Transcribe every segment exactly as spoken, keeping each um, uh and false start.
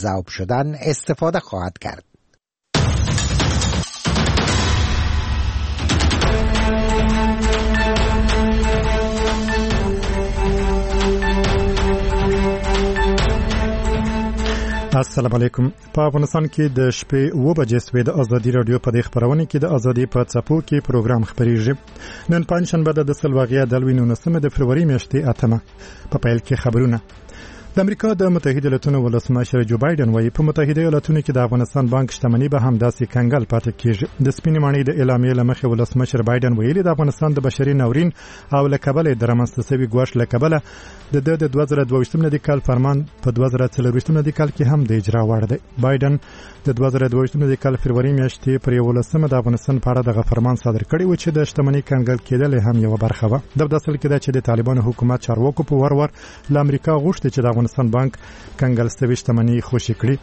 ذوب شدن استفاده خواهد کرد. السلام علیکم. په افغانستان کې د شپې اوه بجې سوې د ازادي رادیو په دې خبرونه کې د ازادي په څپو کې پروګرام خبرېږي. نن پنځشنبه د سلواغیا د نولسمې د فروری میاشتې اتمه. په پیل کې خبرونه. د امریکا د متحده ایالاتونو ولسمشر جو بایدن وايي په متحده ایالاتونو کې د افغانستان بانک شتمنۍ به هم داسې کنګل پاتې کیږي. د سپینې ماڼۍ د اعلامیې له مخې ولسمشر بایدن ویلي د افغانستان د بشري ناورین او له کبله د رامنځته شوي ګواښ له کبله د د دوه زره دوه ویشتم د کال فرمان په دوه زره څلور ویشتم د کال کې هم د اجرا وړ دی. بایدن د دوه زره دوه ویشتم د کال فروری میاشتې پر یولسمه د افغانستان په اړه د فرمان صادر کړی و چې د شتمنۍ کنګل کېدل هم یو برخه و. د اصل کې دا چې د طالبانو حکومت چارواکو په ور ور له امریکا غوښتي چې د افغانستان بانک کنګل شوی شتمنۍ خوشي کړي.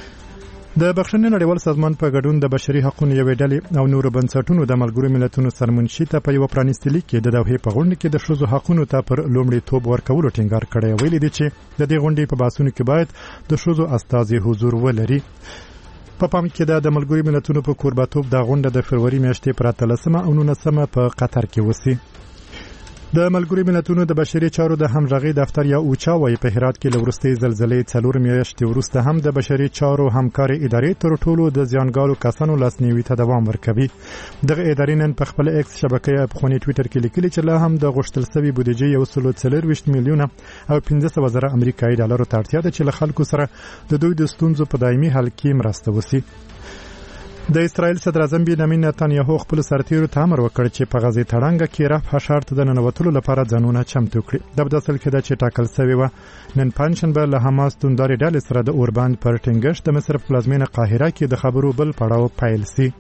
د بخښنې نړیوال سازمان په ګډون د بشري حقوقو یوې ډلې او نورو بنسټونو د ملګرو ملتونو سرمنشي ته په یو پرانیستي لیک کې د دوحې په غونډه کې د ښځو حقوقو ته پر لومړیتوب ورکولو ټینګار کړی. ویلي دي چې د دې غونډې په بحثونو کې باید د ښځو استازي حضور ولري. په پام کې ده د ملګرو ملتونو په کوربه‌توب د غونډه د فروری میاشتې پر اتلسمه او نولسمه په قطر کې وسی. د ملګرو ملتونو د بشري چارو د همغږي دفتر یا اوچا وايي په هرات کې له وروستۍ زلزلې څلور میاشتې وروسته هم د بشري چارو همکاري ادارې تر ټولو د زیانګالو کسانو لاسنیوي ته دوام ورکوي. دغه ادارې نن په خپل ایکس شبکې په خوني ټوئیټر کې لیکلي چې لا هم د غوښتل شوی بودیجه یو سل څلور ویشت میلیونه او پنځه سوه زره امریکایي ډالرو ته اړتیا ده چې له خلکو سره د دوی د ستونزو په دایمي حل کې مرسته وشي. د اسرائیل صدر اعظم بنیامین نتانیاهو خپل سرتیرو ته امر وکړ چې په غزې تړانګه کې رفح ښار ته د ننوتلو لپاره ځانونه چمتو کړي. د بداسل کې د چې ټاکل شوی و نن پنځشنبه له حماس تونداري ډلې سره د اوربند پر ټینګښت د مصر پلازمینه قاهره کې د خبرو بل پړاو پیل سي.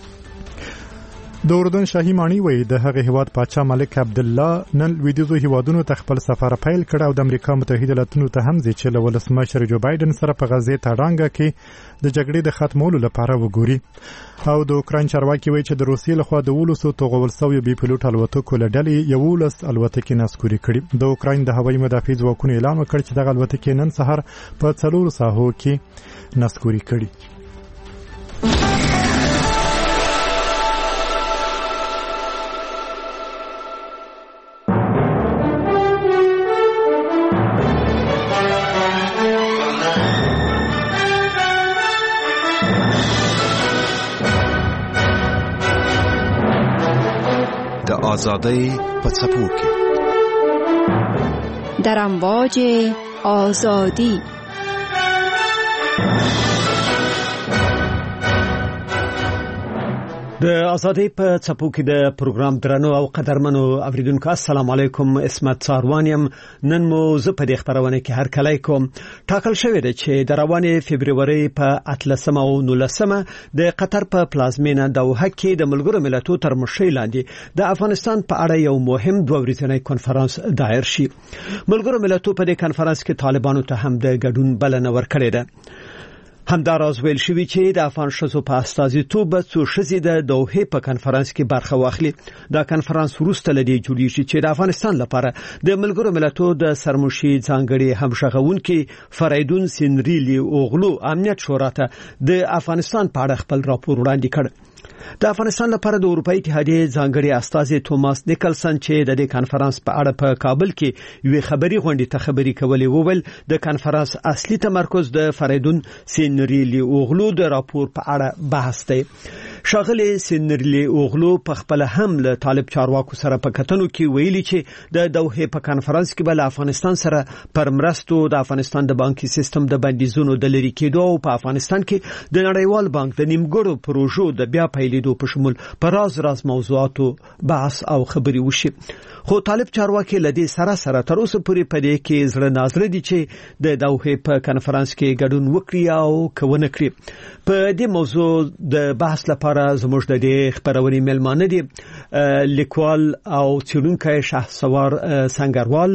د اردن شاهي ماڼۍ وایي د هغه هیواد پاچا ملک عبدالله نن لویدیځو هیوادونو ته خپل سفر پیل کړ او د امریکا متحده ایالاتونو ته هم ځي چې له ولسمشر جو بایدن سره په غزې تړانګه کې د جګړې د ختمولو لپاره وګوري. او د اوکراین چارواکي وایي چې د روسیې لخوا د ولسو توغول شوی بي پيلوټ الوتکو له ډلې یولس الوتکې نسکوري کړي. د اوکراین د هوایي مدافع ځواکونو اعلان وکړ چې دغه الوتکې نن سهار په څلور ساحو کې نسکوري کړي. آزادی په څپو کې در امواج آزادی. د آزادی په څپو کې د پروګرام درنو او قدرمنو اوریدونکو السلام علیکم. اسمت ساروانیم. نن مو زه په دې خبرونه کې هر کله کوم ټاکل شوی دی چې د روانې فبرवरी په اتلسمه او نولسمه د قطر په پلازمینه دوحه کې د ملګرو ملتونو تر مشرۍ لاندې د افغانستان په اړه یو مهم دوه ورځنی کنفرانس دایر شي. ملګرو ملتونو په دې کنفرانس کې طالبانو ته هم د ګډون بلنه ورکړې ده. همداراز ویل شوی چې د افغان شذو په استازیتوب څو شذې د دوحې په کنفرانس کې برخه واخلي. دا کنفرانس وروسته لدی جوړیږي چې د افغانستان لپاره د ملګرو ملتونو د سرمشي ځانګړي همغږونکي فریدون سینریلی اوغلو امنیت شورا ته د افغانستان په اړه خپل راپور وړاندې کړ. د افغانستان لپاره د اروپאי اتحادیې ځانګړي استازي توماس نیکلسن چې د دې کنفرانس په اړه په کابل کې یو خبري غونډه ته خبري کولې وویل د کنفرانس اصلي تمرکز د فریدون سینریلی اوغلو د راپور په اړه بحث دی. شاغلي سینریلی اوغلو په خپل هم له طالب چارواکو سره په کتنو کې ویلي چې د دوحې په کنفرانس کې بل افغانستان سره پر مرستو د افغانستان د بانکي سیستم د بندیزونو د لری کېدو او په افغانستان کې د نړیوال بانک د نیمګړو پروژو د بیا پیلېدو په شمول پر راز راز موضوعاتو بحث او خبري وشي. خو طالب چارواکي لدی سره سره تر اوسه پورې په دې کې زړه نازړه دي چې د دوحې په کنفرانس کې ګډون وکړي او کوونه کړي. په دې موضوع د بحث لپاره زموږ د دې خبرونې ملمانه دي لیکوال او څېړونکی شهسوار سنگروال،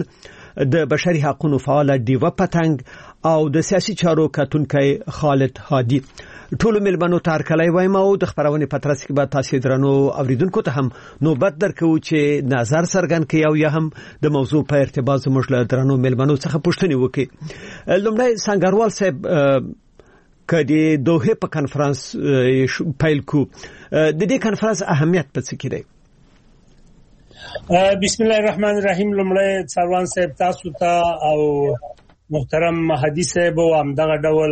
د بشري حقوقو فعال دیوا پتنګ او د سیاسي چارو کتونکی خالد هادي. ټول ملمنو تار کله وایم او د خبرونه پترس کې به تاسو درنو اوریدونکو ته هم نوبت درکو چې نظر سرګن کوي او یا هم د موضوع په ارتباط زموږ له درنو ملمنو څخه پوښتنه وکړي. لومړی سنگروال صاحب کدي دوه په کانفرنس پیل کو د دې کانفرنس اهمیت په څه کې دی؟ بسم الله الرحمن الرحیم. لمړی څاروان صاحب تاسو ته او محترم حدیث صاحب او همدغه ډول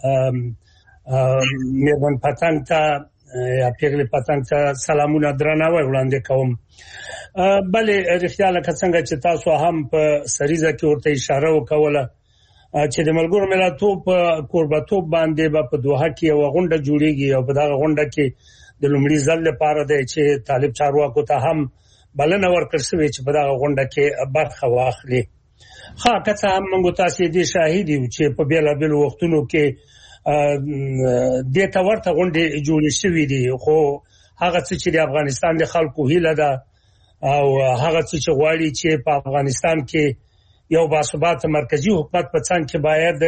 میرمن پتنګ ته یا پیغلې پتنګ ته سلامونه درناوی وړاندې کوم. بلې رښتیا لکه څنګه چې تاسو هم په سریزه کې ورته اشاره وکوله چې د ملګرو ملتونو په کوربتوب باندې به په دوحه کې یو غونډه جوړیږي او په دغه غونډه کې د لومړي ځل لپاره دی چې طالب چارواکو ته هم بلنه ورکړل شوې چې په دغه غونډه کې برخه واخلي. ها که څه هم موږ تاسو دې شاهد یو چې په بیلابیلو وختونو کې د ته ورته غونډې جوړې شوې دي، خو هغه څه چې د افغانستان د خلکو هیله ده او هغه څه چې غواړي چې په افغانستان کې یو باثباته مرکزی حکومت په څنګ کې باید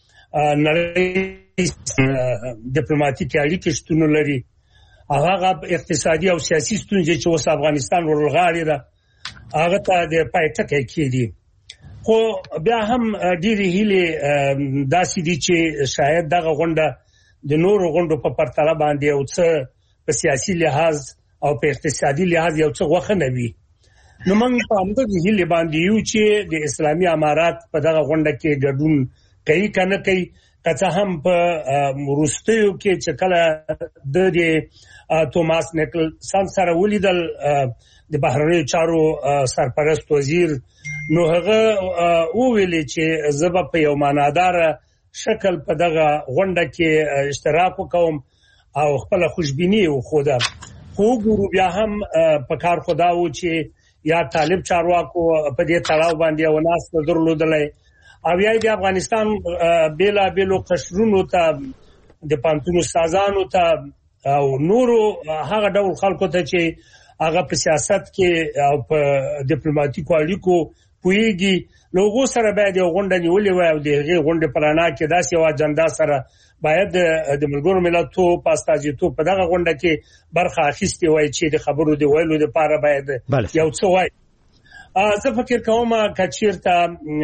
نړۍ ډیپلوماټیکي اړیکې شتون لري، هغه اقتصادي او سیاسي ستونزې چې اوس افغانستان ورغاړي ده هغه ته د پایټکې کېدي. خو بیا هم ډېری هیلې داسې دي چې شاید دغه غونډه د نورو غونډو په پرتله باندې یو څه په سیاسي لحاظ او په اقتصادي لحاظ یو څه غوښه نه وي. نو موږ په همدغه هیلې باندې یو چې د اسلامي امارات په دغه غونډه کې ګډون کوي کنه کوي، که څه هم په وروستیو کې چې کله د توماس نیکلسن سره ولیدل د بهرنیو چارو سرپرست وزیر، نو هغه وویل چې زه به په یو معنادار شکل په دغه غونډه کې اشتراک وکوم او خپل خوشبیني وښوده. خو ګورو بیا هم په کار خدا و چې یا طالب چارواکو په دې تړاو باندې وناس درلودلای او یا د افغانستان بیلا بیلو قشرونو ته د پانتونو سازانو ته او نورو هغه ډول خلکو ته چې هغه په سیاست کې او په ډیپلوماټیکو اړیکو پویږي، لوګو سره باید یو غونډه نیولې وای او دغه غونډه پرانا کې داسې یو اجنډا سره باید د ملګرو ملتونو په استازیتوب په دغه غونډه کې برخه اخیستې وای چې د خبرو دی ویلو لپاره باید یو څه وای. زه فکر کوم کچیرته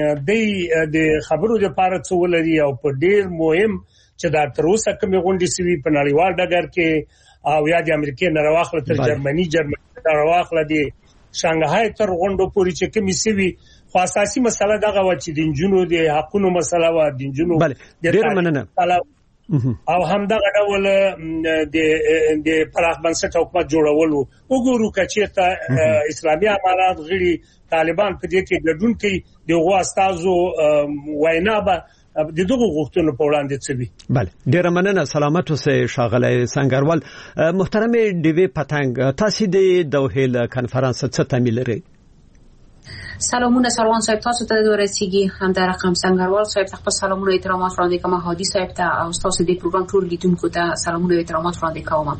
د خبرو لپاره څه ولري او په ډیر مهم چې دا تر اوسه کوم غونډې سوي په نړیوال ډګر کې او یا د امریکا نه راوخله تر جرمني جرمني نه راوخله د شانګهای تر غونډو پورې چې کوم سوي، خو اساسي مسله دغه و چې د جنونو د حقونو مسله و د جنونو ډیر مننه او همدغه ډول د د پراخ بنسټ حکومت جوړول وګورو کچېته اسلامي امارات غړي طالبان په دې کې ګډون کوي دغه استادو وینا به د دغه غوښتنو په وړاندې څوي. بله ډیر مننه. سلامت اوسئ ښاغلی سنگروال. محترم ډیوی پتنګ، تاسو د دوحه کانفرنس څه تمایل لرئ؟ سلامونه سروان صاحب تاسو ته ورسیږي، هم در رقم سنگروال صاحب ته خپل سلامونه احترامات وړاندې کوم، هادي صاحب ته او تاسو د پروګرام ټول لیدونکو ته سلامونه احترامات وړاندې کوم.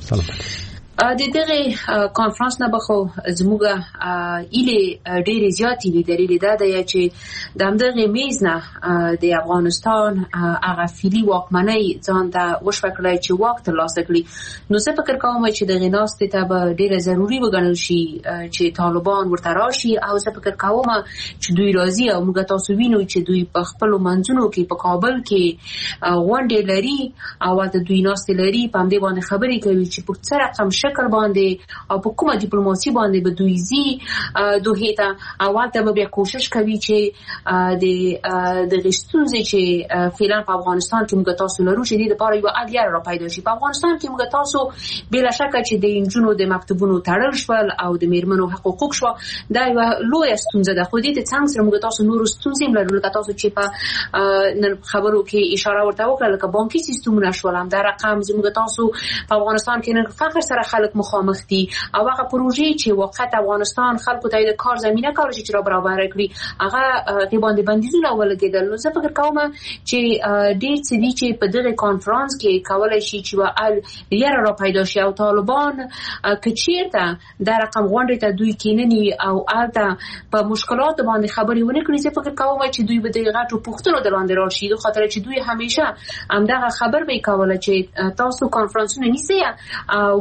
د دغه کانفرنس نه بخو زموږه ایله ډېر زیاتې دي. دلیل دا دی چې د همدغه میز نه د افغانستان هغه فعلی واکمنۍ ځان ته وشوکړای چې واک ترلاسه کړي. نو زه فکر کوم چې دغه ناستې ته به ډېر ضروري وګڼل شي چې طالبان ورته راشي او زه فکر کوم چې دوی راځي او موږ تاسو وینو چې دوی په خپل منځونو کې په کابل کې غونډې لري او د دوی ناستې لري، په همدې باندې خبرې کوي چې په څه رقم شکل باندې او په کومه ډیپلوماسي باندې به دوی زی دوه ته اول ته به کوشش کوي چې د د رښتونځي چې فعلا په افغانستان کې موږ تاسو لرو چې د لپاره یو اړیه را پیدا شي. په افغانستان کې موږ تاسو بلا شک چې د انجونو د مکتوبونو تړل شول او د میرمنو حقوق شو دا یو لوی ستونزه ده. خو دې ته څنګه سره موږ تاسو نور ستونزې لرو لکه تاسو چې په نن خبرو کې اشاره ورته وکړه لکه بانکي سیستمونه شول، هم دا رقم زموږ تاسو په افغانستان کې نه فقر سره خلک مخامخ دي او هغه پروژې چې واقعا افغانستان خلکو ته د کار زمينه کول چې را برابر کړي هغه غیباندې بندیزونه ولګیدل. نو زه فکر کوم چې ډېر څه دي چې په دغه کانفرنس کې کولای شي چې وال یاره را پیدا شي او طالبان کچیرته دا رقم غونډې ته دوی کیننی او الته په مشکلات باندې خبرې ونه کړي. زه فکر کوم چې دوی به د غټو پوښتنو دلاندې راشي، د خاطر چې دوی همیشه همدغه خبر به کوله چې تاسو کانفرنسونه نیسئ او موږ چې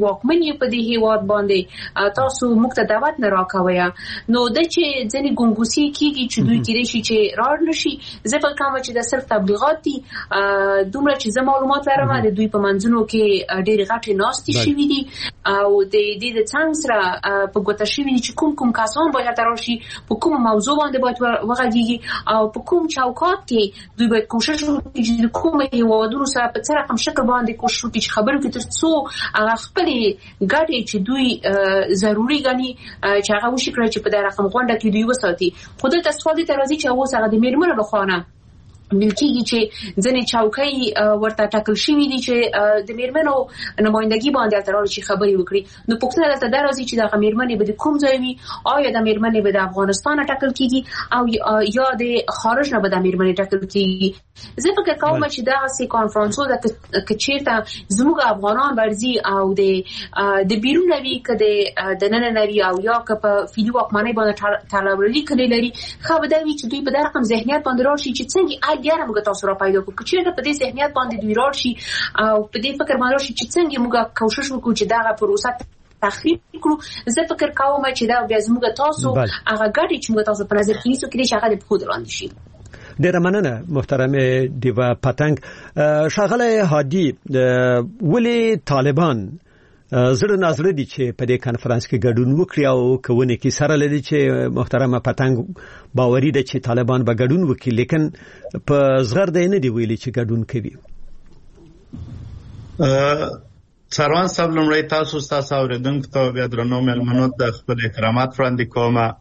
واکمن یې په دې هیواد باندې تاسو موږ ته دعوت نه راکوي نو د چې ځنې ګونګوسي کیږي چې دوی کېږي شي چې راړ نشي زه په کوم چې د صرف تبلیغات دي دومره چې زما معلومات لرم د دوی په منځونو کې ډېر غټي ناستي شوي دي او د دې د څنګه سره په ګوته شوي دي چې کوم کوم کسان باید راشي په کوم موضوع باندې باید وغږیږي او په کوم چوکاټ کې دوی باید کوشش وکړي چې کوم هیوادونو سره په څه رقم شکل باندې کوشش وکړي چې خبرو کې تر څو هغه خپل ګټې چې دوی ضروري ګڼي چې هغه وشي کړی چې په دغه رقم غونډه کې دوی وساتي خو دلته سوال دی ترازی چې اوس هغه د میرمنو لخوا ملکیږي چې ځنې چوکۍ ورته ټاکل شوي دي چې د میرمنو نمائندګي باندې ترور شي خبري وکړي نو پوښتنه دلته دا راځي چې د میرمنې به د کوم ځای وي آیا د میرمنې به د افغانستان ټاکل کیږي او یا د خارج نه به د میرمنې ټاکل کیږي زه فکر کوم چې دا سي کانفرنسو د کچیرته زموږ افغانان ورزي او د د بیرون نوي کده د نن نوي او یا که په فیلو واکمنۍ باندې تړاو لري لري خو به دا وي چې دوی په دغه رقم ذهنیت باندې راشي چې څنګه بیا موږ تاسو را پیدا کوو چې په دې ذهنیت باندې دوی راشي او په دې فکر باندې راشي چې څنګه موږ کوشش وکړو چې دا پروسه تخریب کړو زه فکر کوم چې دا بیا موږ تاسو هغه ګډي چې موږ تاسو په نظر کې نیسو کې چې هغه په خود روان شي ډیره مننه محترم دیوا پتنګ شاغله هادي ولی طالبان زړه نظر دي چې په دې کانفرنس کې ګډون وکړي او کوونه کې سره لدی چې محترم پتنګ باوري ده چې طالبان به ګډون وکړي لیکن په زغر دی نه دی ویلي چې ګډون کوي سروان صاحب لمړی تاسو تاسو اوریدونکو ته بیا درنو ملمنو د خپل احترامات وړاندې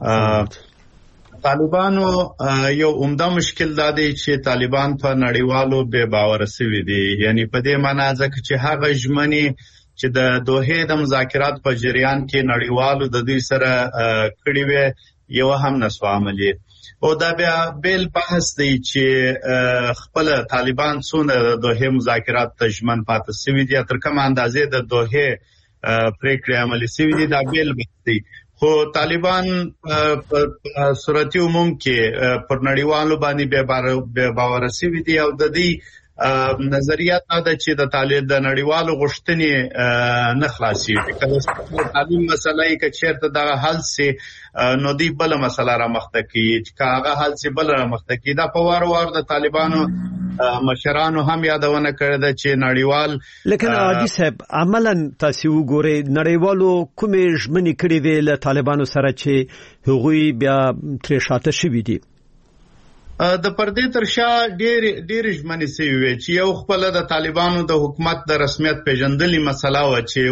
کوم طالبانو یو عمده مشکل دا دی چې طالبان په نړیوالو بے باور شوي دي یعنی په دې معنی ځکه چې هغه ژمنې چې د دوحې د مذاکرات په جریان کې نړیوالو د دوی سره کړي وي یو هم نسو عملي او دا بیا بیل بحث دی چې خپل طالبان څونه د دوحې مذاکرات ته ژمن پاتې شوي دي تر کومه اندازې د دوحې پریکړې عملي شوي دي دا بیل بحث دی خو طالبان په صورتي عموم کې پر نړیوالو باندې بے باور شوي دي او د دې نظریات دا چې د طالب د نړیوالو غوښتنې نه خلاصي کله تعلیم مسله یې چې چیرته دا حل سي نو دی بل مسله را مخته کیږي چې هغه حل سي بل را مخته کیږي دا په وار وار د طالبانو مشرانو هم یادونه کړې ده چې نړیوال لیکن عادي صاحب عملاً تاسو وګورئ نړیوالو کومې ژمنې کړې وې له طالبانو سره چې هغوی بیا تر شاته شوي دي د پردې تر شا ډېر ډېر ژمنې سوي وي چې یو خپل د طالبانو د حکومت د رسمیت پیژندلې مسله و چې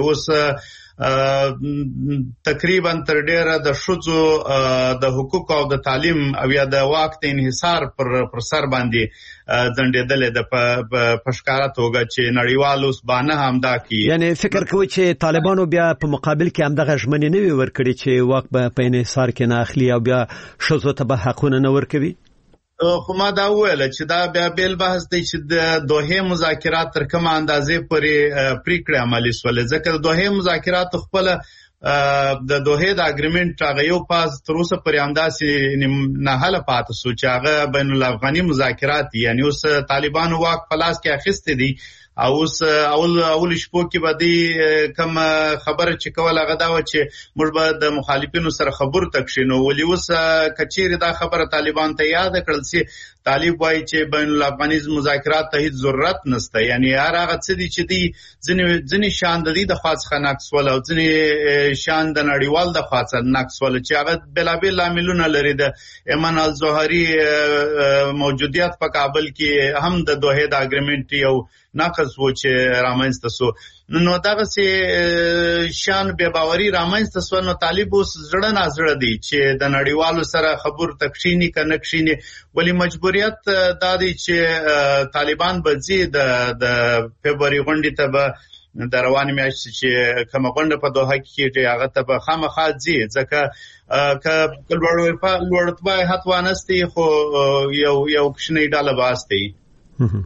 اوس تقریبا تر ډېره د شذو د حقوق او د تعلیم او یا د واک ته انحصار پر پر سر باندې ځنډېدل د پښکارا توګه چې نړیوال اوس باندې هم دا کی یعنی فکر کوي چې طالبانو بیا په مقابل کې هم دغه ژمنې نه وي ورکړي چې واک په انحصار کې نه اخلي او بیا شذو ته به حقونه نه ورکوي خو ما دا وویل چې دا بیا بیل بحث دی چې د دوحې مذاکرات تر کومه اندازې پورې پریکړې عملي شولې ځکه د دوحې مذاکرات خپل د دوحې د اګریمنت هغه یو پاس تر اوسه پورې همداسې نه حل پاتې شو چې هغه بین الافغاني مذاکرات یعنی اوس طالبانو واک په لاس کې اخیستی دي او اوس اول اول شپو کې باندې کوم خبره چې کوله هغه دا و چې موږ به د مخالفینو سره خبرو تکشینو ولې اوس کچېره دا خبره طالبان ته یاد کړل چې طالب وایي چې بین الافغاني مذاکرات ته هیڅ ضرورت نشته یعنی هر هغه څه دي چې دي ځنې ځنې شان د دې د خاص خناقص ول او ځنې شان د نړیوال د خاص نقص ول چې هغه بلابل عاملونه لري د ایمان الزهري موجودیت په کابل کې هم د دوحې د اګریمنت یو ناقص و چې رامنځته سو نو دغه سي شان بے باوري رامنځته سو نو طالب اوس زړه نازړه دي چې د نړیوالو سره خبر تکشینی کنه کشینی ولی مجبوریت دا دي چې طالبان به زی د د فبراير غونډې ته به د رواني میاشتې چې کومه غونډه په دوحه کې چې هغه ته به خامخا زی ځکه ک لوړ لوړتبه هتوانستی خو یو یو کښنی ډاله باستی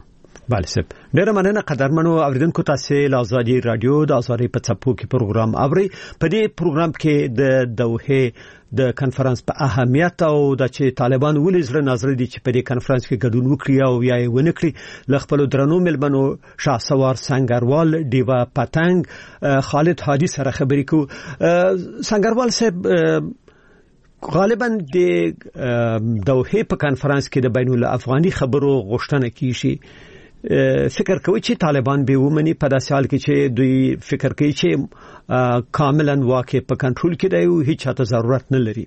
بله سب ډیره مننه قدرمنو اوریدونکو تاسو له ازادي رادیو د ازادي په څپو کې پروګرام اوري. په دې پروګرام کې د دوحه د کانفرنس په اهمیت او د چې طالبان ولې زړه نظر دي چې په دې کانفرنس کې ګډون وکړي او یا یې ونکړي ل خپل درنو ملمنو شاهسوار سنگروال دیوا پتنګ خالد هادي سره خبرې کو. سنگروال صاحب غالبا د دوحه په کانفرنس کې د بین الافغاني خبرو غوښتنه کیږي. فکر کوي چې طالبان به ومني په داسې حال کې چې دوی فکر کوي چې کاملا واقع په کنټرول کې دی او هیڅ ته ضرورت نه لري.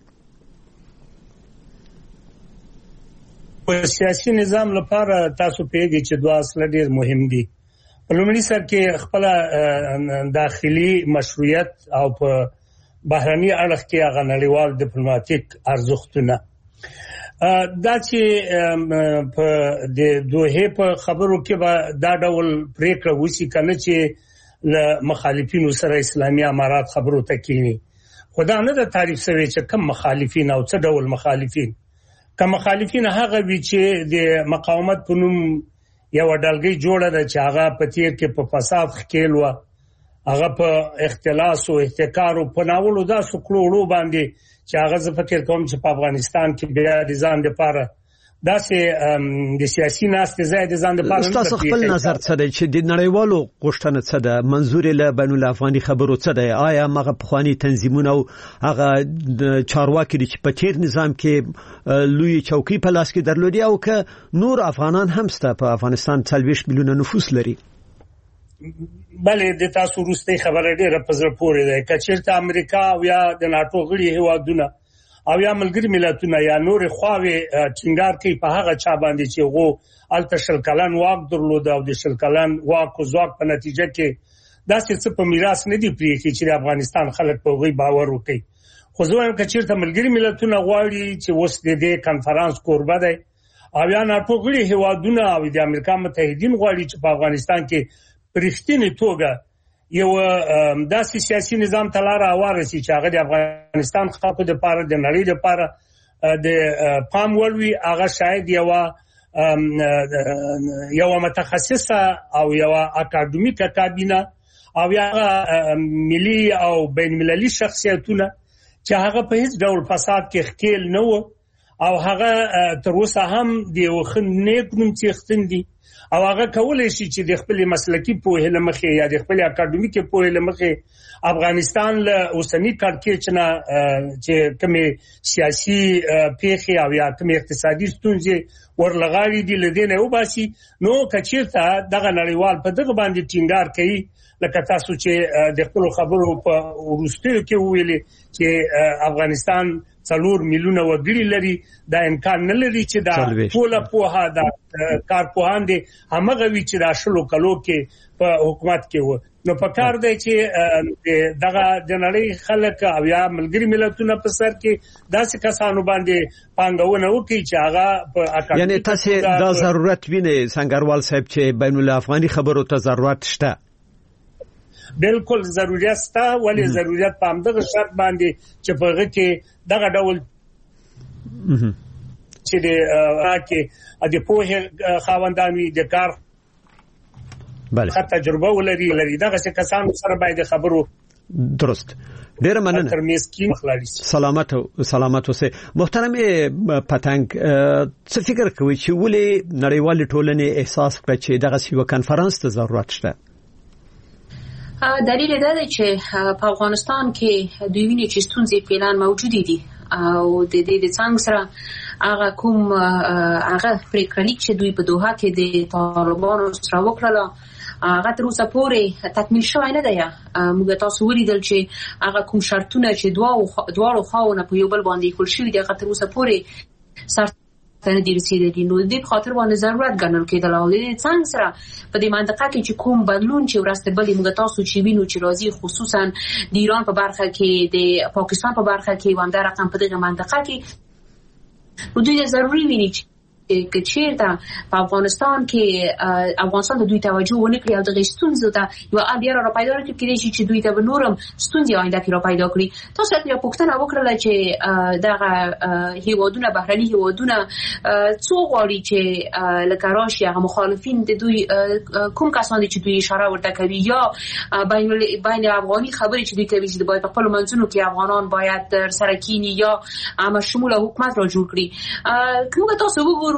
په سیاسي نظام لپاره تاسو پیږي چې دوه اصل ډیر مهم دي. په لومړي سر کې خپل داخلي مشروعیت او په بهرني اړخ کې هغه نړیوال ډیپلوماټیک ارزښتونه دا چې په د دوه په خبرو کې به دا ډول پریکړه وسی کنه چې ل مخالفینو سره اسلامي امارات خبرو ته کینی. خدا نه د تعریف سوي چې کم مخالفین او څه ډول مخالفین کم مخالفین هغه وی چې د مقاومت په نوم یو ډلګي جوړه ده چې هغه په تیر کې په فساد خکېل و هغه په اختلاس او احتکار او په ناولو دا سکلوړو باندې چې هغه ز فکر کوم چې په افغانستان کې بیا د ځان لپاره دا سه د سیاسي ناست زید ځان لپاره تاسو خپل نظر څه دی چې د نړیوالو غوښتنه څه ده منظور له بین الافغاني خبرو څه ده آیا مغه پخوانی تنظیمونه او هغه چارواکي چې په تیر نظام کې لوی چوکي په لاس کې درلودي او که نور افغانان هم ست په افغانستان څلويش میلیونه نفوس لري. بله د تاسو روسي خبره ډیره په زړه پورې ده کچېرته امریکا او یا د ناتو غړي هیوادونه او یا ملګری ملتونه یا نور خواوي ټینګار کوي په هغه چا باندې چې غو التشل کلن واک درلود او د شل کلن واک او ځواک په نتیجه کې داسې څه په میراث نه دی پریږي چې د افغانستان خلک په غي باور وکړي. خو زه وایم کچېرته ملګری ملتونه غواړي چې وس د دې کانفرنس قربا دی او یا ناتو غړي هیوادونه او د امریکا متحدین غواړي چې په افغانستان کې پرښتنی توګه یو داسې سیاسي نظام تلاره وارسي چې هغه د افغانستان خلکو د لپاره د نړۍ لپاره د پام وړوي هغه شاید یو یو متخصصه او یو اکاډمیکه کابینه او یا ملي او بین المللي شخصیتونه چې هغه په هیڅ ډول فساد کې ښکیل نه و او هغه تر اوسه هم د وخنیک نوم څښتن دي او هغه کولای شي چې د خپل مسلکی پوهه لمخې یا د خپل اکاډمیک پوهه لمخې افغانستان له اوسنی کړکېچنه چې کومه سیاسي پیښې او یا کومه اقتصادي ستونزې ورلغاړي دي لدینه او باسي نو کچیرته دغه نړیوال په دغه باندې ټینګار کوي لکه تاسو چې د خپل خبرو په ورستیو کې ویلي چې افغانستان څلور میلیونه وګړي لري دا امکان نه لري چې دا ټول پوها دا کارپوهان دي همغه وی چې دا شلو کلو کې په حکومت کې و نو په کار دی چې دغه د نړۍ خلک او یا ملګری ملتونه په سر کې داسې کسانو باندې پانګونه وکړي چې هغه په اکاډمي یعنی تاسو دا ضرورت وینئ سنگروال صاحب چې بین الافغاني خبرو ته ضرورت شته؟ بالکل ضرورت شته ولی ضرورت په همدغه شرط باندې چې په هغه کې دغه ډول چې د راکې د پوهه خاوندانوي د کار بله تجربه ولري لري دغه څه کسان سره باید خبرو درست. ډیر مننه. سلامت سلامت اوسه. محترم پتنګ څه فکر کوي چې ولې نړیوال ټولنې احساس کړي چې دغه یو کانفرنس ته ضرورت شته؟ دلیل دا دی چې په افغانستان کې د وینې چې ستونزې فعلا موجود دي او د دې د څنګه سره هغه کوم هغه پریکړلیک چې دوی په دوحه کې د طالبانو سره وکړه هغه تر اوسه پورې تکمیل شوی نه دی. موږ تاسو ولیدل چې هغه کوم شرطونه چې دواړو دواړو خواونه په یو بل باندې کول شوی دی هغه تر اوسه پورې سر تنه دي رسیدلي نو د خاطر باندې ضرورت ګڼل کېدل او د څنګه سره په دې منطقه کې چې کوم بدلون چې ورسته بلې موږ تاسو چې وینو چې راځي خصوصا د ایران په برخه کې د پاکستان په برخه کې وانده رقم په دغه منطقه کې نو دوی ضروري ویني چې که چیرته په افغانستان کې افغانستان د دوی توجه ونه کړي او د غشتونزو ته یو اړیره را پیدا کړي کېږي چې دوی ته به نورم ستونزې آینده کې را پیدا کړي. تاسو ته پوښتنه وکړه چې دغه هیوادونه بهرني هیوادونه څو غواړي چې لکه راشي هغه مخالفین د دوی کوم کسان دي چې دوی اشاره ورته کوي یا بین بین افغاني خبرې چې دوی کوي چې باید په خپل منځونو کې افغانان باید سره کینی یا عامه شموله حکومت را جوړ کړي. کومه تاسو وګورئ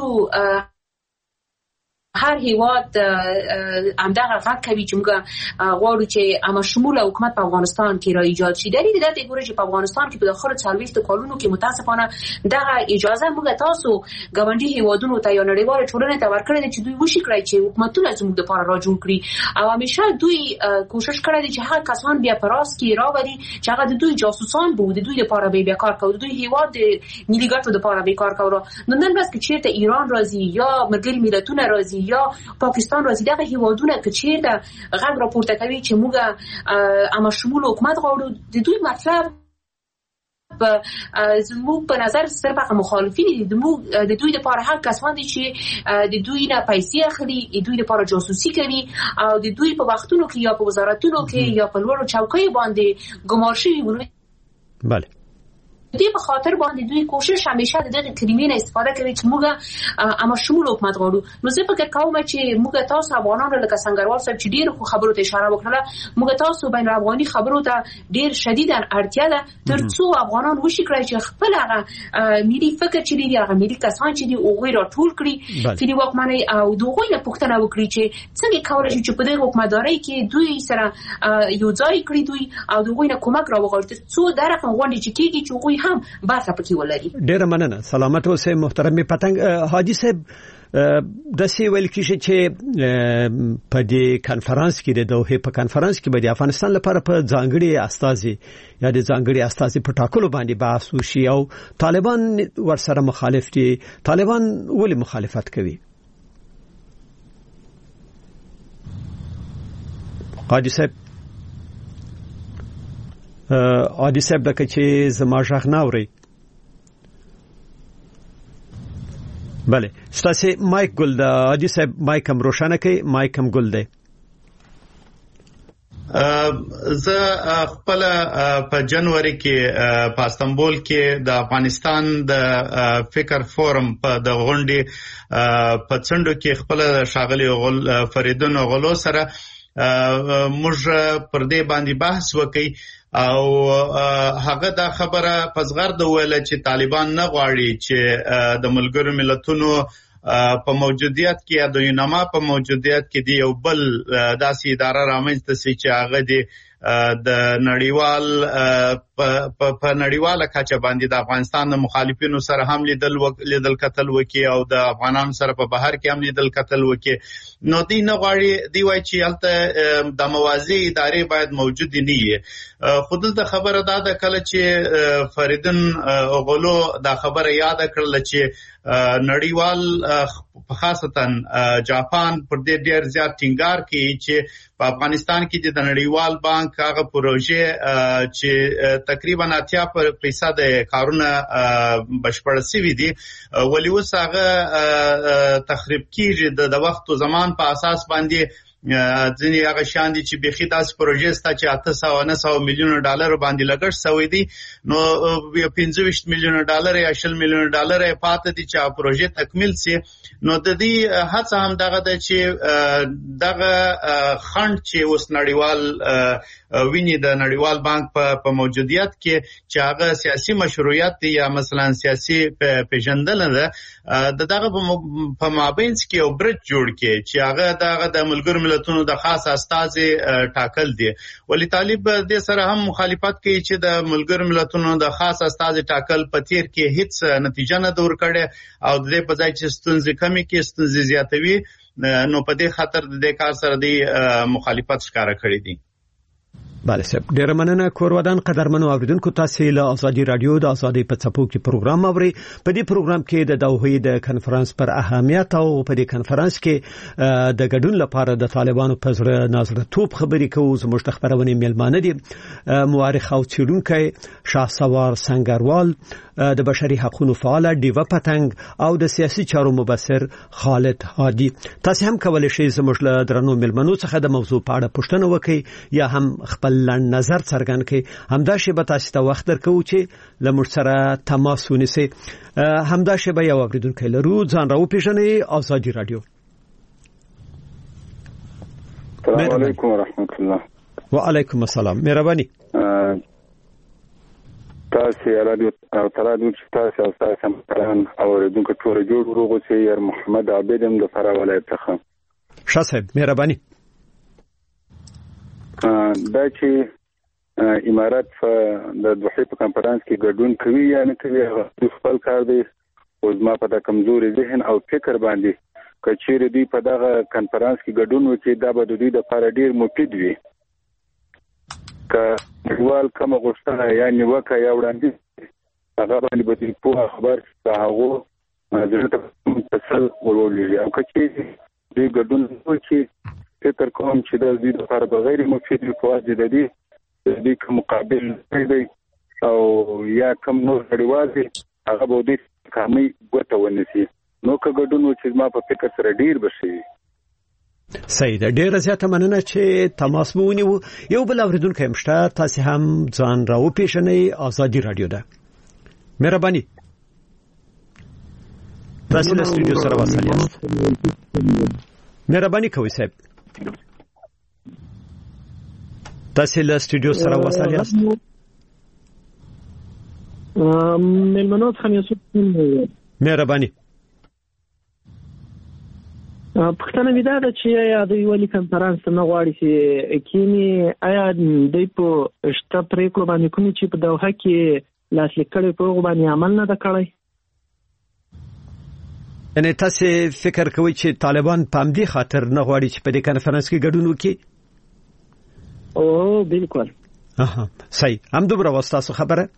هر هیواد همدغه غږ کوي چې موږ غواړو چې عامه شموله حکومت په افغانستان کې را ایجاد شي. د دې د دې ګوري چې په افغانستان کې په داخله څلويخت کالونو کې متاسفانه دغه اجازه موږ تاسو ګاونډي هیوادونو ته یا نړیوال ټولنې ته ورکړل چې دوی وشي کړی چې حکومتونه زموږ لپاره را جوړ کړي او همیشه دوی کوشش کړی چې هغه کسان بیا پراس کې راوړي چې هغه د دوی جاسوسان بو د دوی لپاره به بیکار کوي، د دوی هیواد د ملي ګټو لپاره بیکار کوي. نو نن ورځ کې چیرته ایران راځي یا ملګری ملتونه راځي یا پاکستان راځي دغه هیوادونه چې چیرته غږ راپورته کوي چې موږ عامه شمول حکومت غواړو، د دوی مطلب زموږ په نظر صرف هغه مخالفین دي. د دوی لپاره هر کسان دي چې د دوی نه پیسې اخلي، د دوی لپاره جاسوسي کوي او د دوی په وختونو کې یا په وزارتونو کې یا په لوړو چوکیو باندې ګمار شوي وي. بله دې په خاطر باندې دوی کوشش همیشه د دغه کلمې نه استفاده کوي چې موږ عامه شمول حکومت غواړو. نو زه فکر کوم چې موږ تاسو افغانانو لکه څنګهوال صاحب چې ډیر خو خبرو ته اشاره وکړه، موږ تاسو بین افغاني خبرو ته ډیر شدیداً اړتیا ده ترڅو افغانان وشي کړی چې خپل هغه ملي فکر چې دی هغه ملي کسان چې دی اوغه را ټول کړي چې دی واکمنۍ او دوی نه پوښتنه وکړي چې څنګه کولای شي چې په دغه حکومتداري کې دوی سره یو ځای کړی دوی او دوی نه کومک راوغورځي څو درکه غونډې چې کیږي چې دوی هم برخه پکې ولري. ډیر مننه. سلامت اوسئ محترم پتنګ. حاجی صاحب د سی ویل کیږي چې په دې کانفرنس کې د دوه په کانفرنس کې به د افغانستان لپاره په ځانګړي استازي یا د ځانګړي استازي په ټاکلو باندې بحث وشي او طالبان ورسره مخالف دي. طالبان ولې مخالفت کوي؟ حاجی صاحب عادي صاحب دغه چې زما ژغ نه اوري. بله ستاسو مایک ګل د عادي صاحب مایک هم روښانه کوي، مایک هم ګل دی. زه خپل په جنوري کې په استانبول کې د افغانستان د فکر فورم په د غونډې په څنډو کې خپل شاغلي فریدون غلو سره موږ پر دې باندې بحث وکړي او هغه دا خبره پزغر د ویل چې طالبان نه غواړي چې د ملګرو ملتونو په موجودیت کې یا د یوناما په موجودیت کې دی یو بل داسې اداره رامنځته شي چې هغه د د نړیوال په نړیواله کچه باندې د افغانستان د مخالفینو سره هم لیدل لیدل قتل وکي او د افغانانو سره په بهر کې هم لیدل قتل وکي. نو دی نه غواړي دی وایي چې البته د موازی ادارې باید موجود نه وي. خود د خبره دا ده کله چې فریدن غلو دا خبره یاد کړل چې نړیوال خاصتا جاپان پر دې ډیر زیات ټینګار کوي چې په افغانستان کې د نړیوال بانک هغه پروژه چې تقریبا اتیا فیصد کارونه بشپړ شوي دي ولې اوس هغه تخریب کیږي د وخت او زمان په اساس باندې ځینې هغه شان دي چې بخي تاسو پروژې ستا چې اته سوه نه سوه میلیونه ډالر باندې لګښت شوی دي نو پنځه ویشت میلیونه ډالر یا شل میلیونه ډالر یې پاتې دي چې پروژې تکمیل شي. نو د دې هڅه هم دغه ده چې دغه خنډ چې اوس نړیوال ویني د نړیوال بانک په موجودیت کې چې هغه سیاسي مشروعیت دی یا مثلا سیاسي پیژندنه ده د دغه په مابینځ کې یو برج جوړ کې چې هغه دغه د ملګرو ملتونو د خاص استازي ټاکل دي. ولی طالب د سره هم مخالفت کوي چې د ملګرو ملتونو د خاص استازي ټاکل په تیر کې هیڅ نتیجه نه دور کړي او د دې په ځای چې ستونزې کمی کې ستونزې زیاتوي نو په دې خاطر د دې کار سره دی مخالفت ښکارا کړی دي. بله صاحب ډیر مننه. کورودان قدرمنو اوریدونکو تاسو له ازادي رادیو د ازادي په څپو کې پروګرام اوري. په دې پروګرام کې د دوحې د کانفرنس پر اهمیت او په دې کانفرنس کې د ګډون لپاره د طالبانو په زړه نازله توپ خبرې کوو. زموږ خبرونه میلمانه دي مورخ او څېړونکی شاه سوار سنگروال د بشري حقوقو فعال دیوا پتنګ او د سیاسي چارو مبصر خالد هادي. تاسو هم کولای شئ زموږ له درنو ملمنو څخه د موضوع په اړه پوښتنه وکړئ یا هم خپل نظر څرګند کړئ. همدا شی به تاسو ته وخت درکو چې لمر سره تماس ونیسئ. همدا شی به یو اوریدونکو لرو. ځان راو پیژنئ. آزادی رادیو. السلام علیکم ورحمت الله. وعلیکم السلام. مهرباني. تاسو رادیو او ترادیو چې تاسو او تاسو هم اوریدونکو ټول جوړ وروغو چې ير محمد عابدم د فرا ولایت څخه. شاسه مهرباني. دا چې امارات د دوحې په کانفرنس کې ګډون کوي یا نه کوي هغه خپل کار دی. او زما په د کمزوري ذهن او فکر باندې کچېره دی په دغه کانفرنس کې ګډون وکړي دا به د دوی لپاره ډیر مفید وي. که ډیوال کوم غوښتنه یا نیوکه یا وړاندیز هغه باندې به په خبر هغه حضرت تسل ورولېږي او کچې دوی ګډون وکړي فکر کوم چې د دې لپاره به غیر مفید وي. په واسطه د دې د دې کوم مقابل دی او یا کوم نور ډیوال دی هغه به دې کامي ګوته ونیسي. نو که ګډون و چې ما په فکر سره ډیر بشي. صحیح ده. ډیر زیاته مننه چې تماس مو ونیو. یو بل اوریدونکو هم شته. تاسو هم ځان راو پیژنئ. آزادی رادیو ده. مهرباني. تاسو له سټوډیو سره وصل یاست. مهرباني کوئ صاحب. تاسو له سټوډیو سره وصل یاست. ملمنو څخه یوسف. مهرباني. پښتنه ودا ده چې یا د ویلي کانفرنس نه غواړي چې کینی آیا د په شته پریکړو باندې کوم چې په دوحه کې لاسلیک کړي په هغه باندې عمل نه ده کړی. یعنی تاسو فکر کوئ چې طالبان په همدې خاطر نه غواړي چې په دې کانفرنس کې ګډون وکړي؟ او بالکل. اها صحیح. هم دومره واسطه خبره.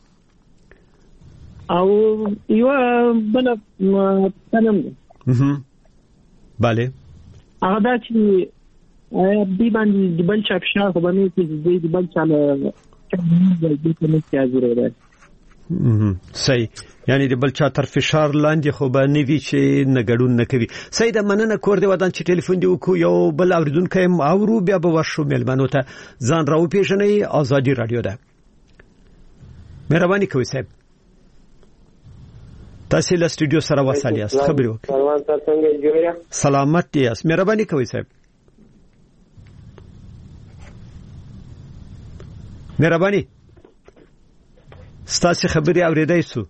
او یو بل پنم اها bale هغه دا چې دی باندې د بل چا فشار خو باندې چې د بل چا له د کومه کیازره ده. صحیح. یعنی د بل چا تر فشار لاندې خو باندې وی چې نګړون نه کوي. صحیح ده. مننه کور دی ودان چې ټلیفون دی وکړو. یو بل اوریدونکو هم اورو بیا به ورشو ملمنو ته. ځان راو پیژنئ. آزادی رادیو ده. مهرباني کوئ صاحب. تاسو له سټوډیو سره وصل یاست. خبرې وکړئ. سلام څنګه جوړه؟ سلامت یاست. مهرباني کوئ صاحب. مهرباني. ستاسو خبرې اوریدای شو.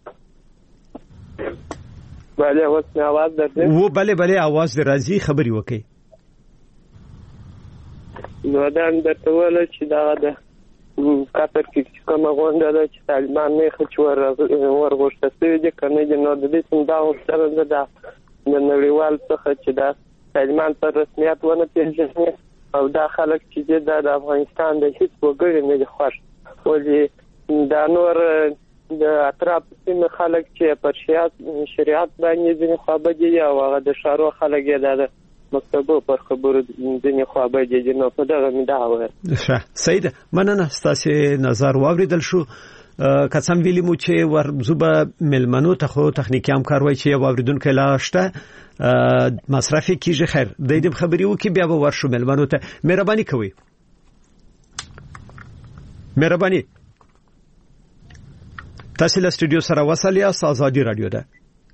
bale اوس نه आवाज درته. و bale bale आवाज راځي. خبرې وکړئ. نو دا درته ولا چې دا ده کاتر کې کومه غونډه ده چې طالبان نه خچ ور ورغوښته سوي دي کنه د نو د دې څنګه او سره ده د نړیوال څخه چې دا طالبان پر رسمیت ونه پیژني او دا خلک چې د افغانستان د هیڅ وګړي نه دي خوښ. ولې دا نور د اطراف سیمه خلک چې پر شریعت باندې ځینې خوابدي او هغه د شارو خلک یې د مکتبو پر خبرو ځینې خوابدي دي. نو په دغه مې دا وایي. ښه سید مننه. ستاسو نظر واوریدل شو. قسم ویلی مو چې ورزوبه ملمنو ته خو تخنیکی همکار وای چې یو اوریدونکو لا شته مصرفي کیږي. خیر د دې خبرې وکي بیا به ورشو ملمنو ته. مهرباني کوئ. مهرباني. تاسو له سټوډیو سره وصل یاست. آزادی رادیو ده.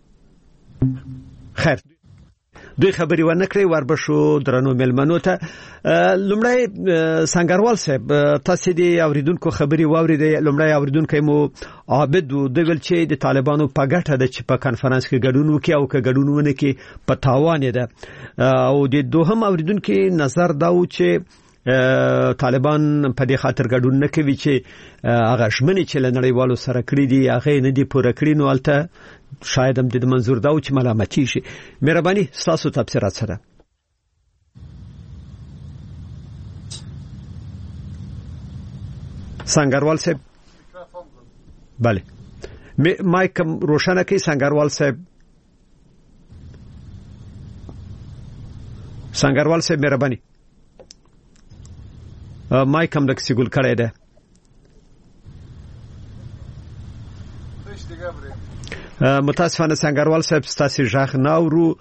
خیر دوی خبري ونه کړی. وربشو درنو ملمنو ته. لومړی سنگروال صاحب تاسو دې اوریدونکو خبري واوریدې. لومړی اوریدونکو مو عابد د ویل چې د طالبانو په ګټه د چې په کانفرنس کې ګډون وکي او کې ګډون ونه کې په تاوان ده. او د دوهم اوریدونکو نظر دا و چې طالبان په دې خاطر ګډون نه کوي چې هغه شمنې چې لنړیوالو سره کړی دي هغه نه دي پوره کړی. نو البته شاید هم د منظور دا و چې ملامتي شي. مهرباني تاسو تفسیرات سره. سنگروال صاحب. بله مایک روشنه کی سنگروال صاحب. سنگروال صاحب مهرباني. مایک هم د سیګول کړی ده. متاسفانه څنګهوال صاحب ستاسو ژغ ناورو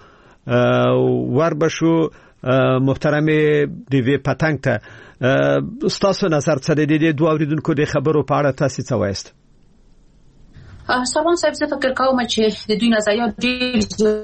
وربشو محترم دیوی پتنګ ته ستاسو نظر څه دی د دوه اوریدونکو د خبرو په اړه تاسو څه وایست؟ سلام صاحب زه فکر کوم چې د دوی نظریات ډېر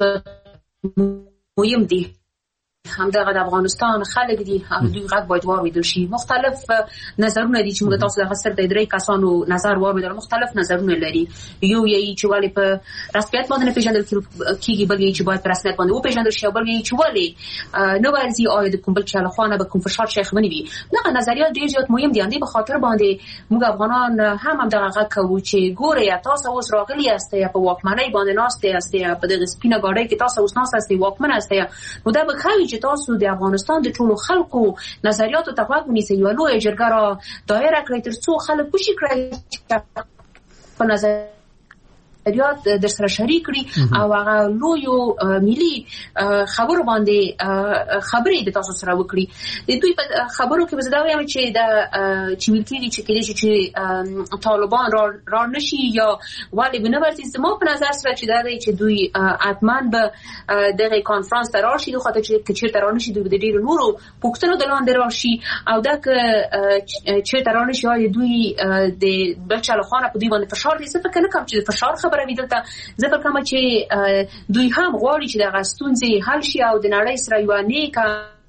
مهم دي. همدغه د افغانستان خلک دي هم دوی غږ باید واوریدل شي. مختلف نظرونه دي چې موږ تاسو دغه سر د درې کسانو نظر واوریدل. مختلف نظرونه لري. یو یی چې ولې په رسمیت باندې نه پیژندل کیږي، بل یی چې باید په رسمیت باندې وپیژندل شي، بل یی چې ولې نو ورزي آیا د کوم بل چا له خوانه به کوم فشار شیخ منی وي. دغه نظریات ډېر زیات مهم دي. اندې په خاطر باندې موږ افغانان هم هم دغه غږ کوو چې ګوره تاسو اوس راغلی یاستئ په واکمنۍ باندې ناست یاستئ، په دغه سپینه ګاډۍ کې تاسو اوس ناست یاستئ، واکمن یاستئ. نو دا به خوي چې تاسو د افغانستان د ټولو خلکو نظریاتو ته غوږ ونیسئ، یو لوی جرګه را دایره کړئ ترڅو خلک پوښي کړئ په نظر نظریات در سره شریک کړي او هغه لوی ملي خبرو باندې خبرې د تاسو سره وکړي. د دوی په خبرو کې زده وایم چې د چې ویل کېږي چې کېږي چې طالبان را را نشي یا ولی بنه ورته زما په نظر سره چې دا دی چې دوی اتمن به دغه کانفرنس ته راشي، خو ته چې چیرته را نشي دوی د ډیرو نورو پوښتنو د لاندې راشي او دا چې تر نشي دوی د بچاله خانه په دوی باندې فشار دي. څه فکر نه کوم چې فشار راوي دلته. زه فکر کوم چې دوی هم غواړي چې د غستونځي حل شي او د نړۍ سره یو نیکه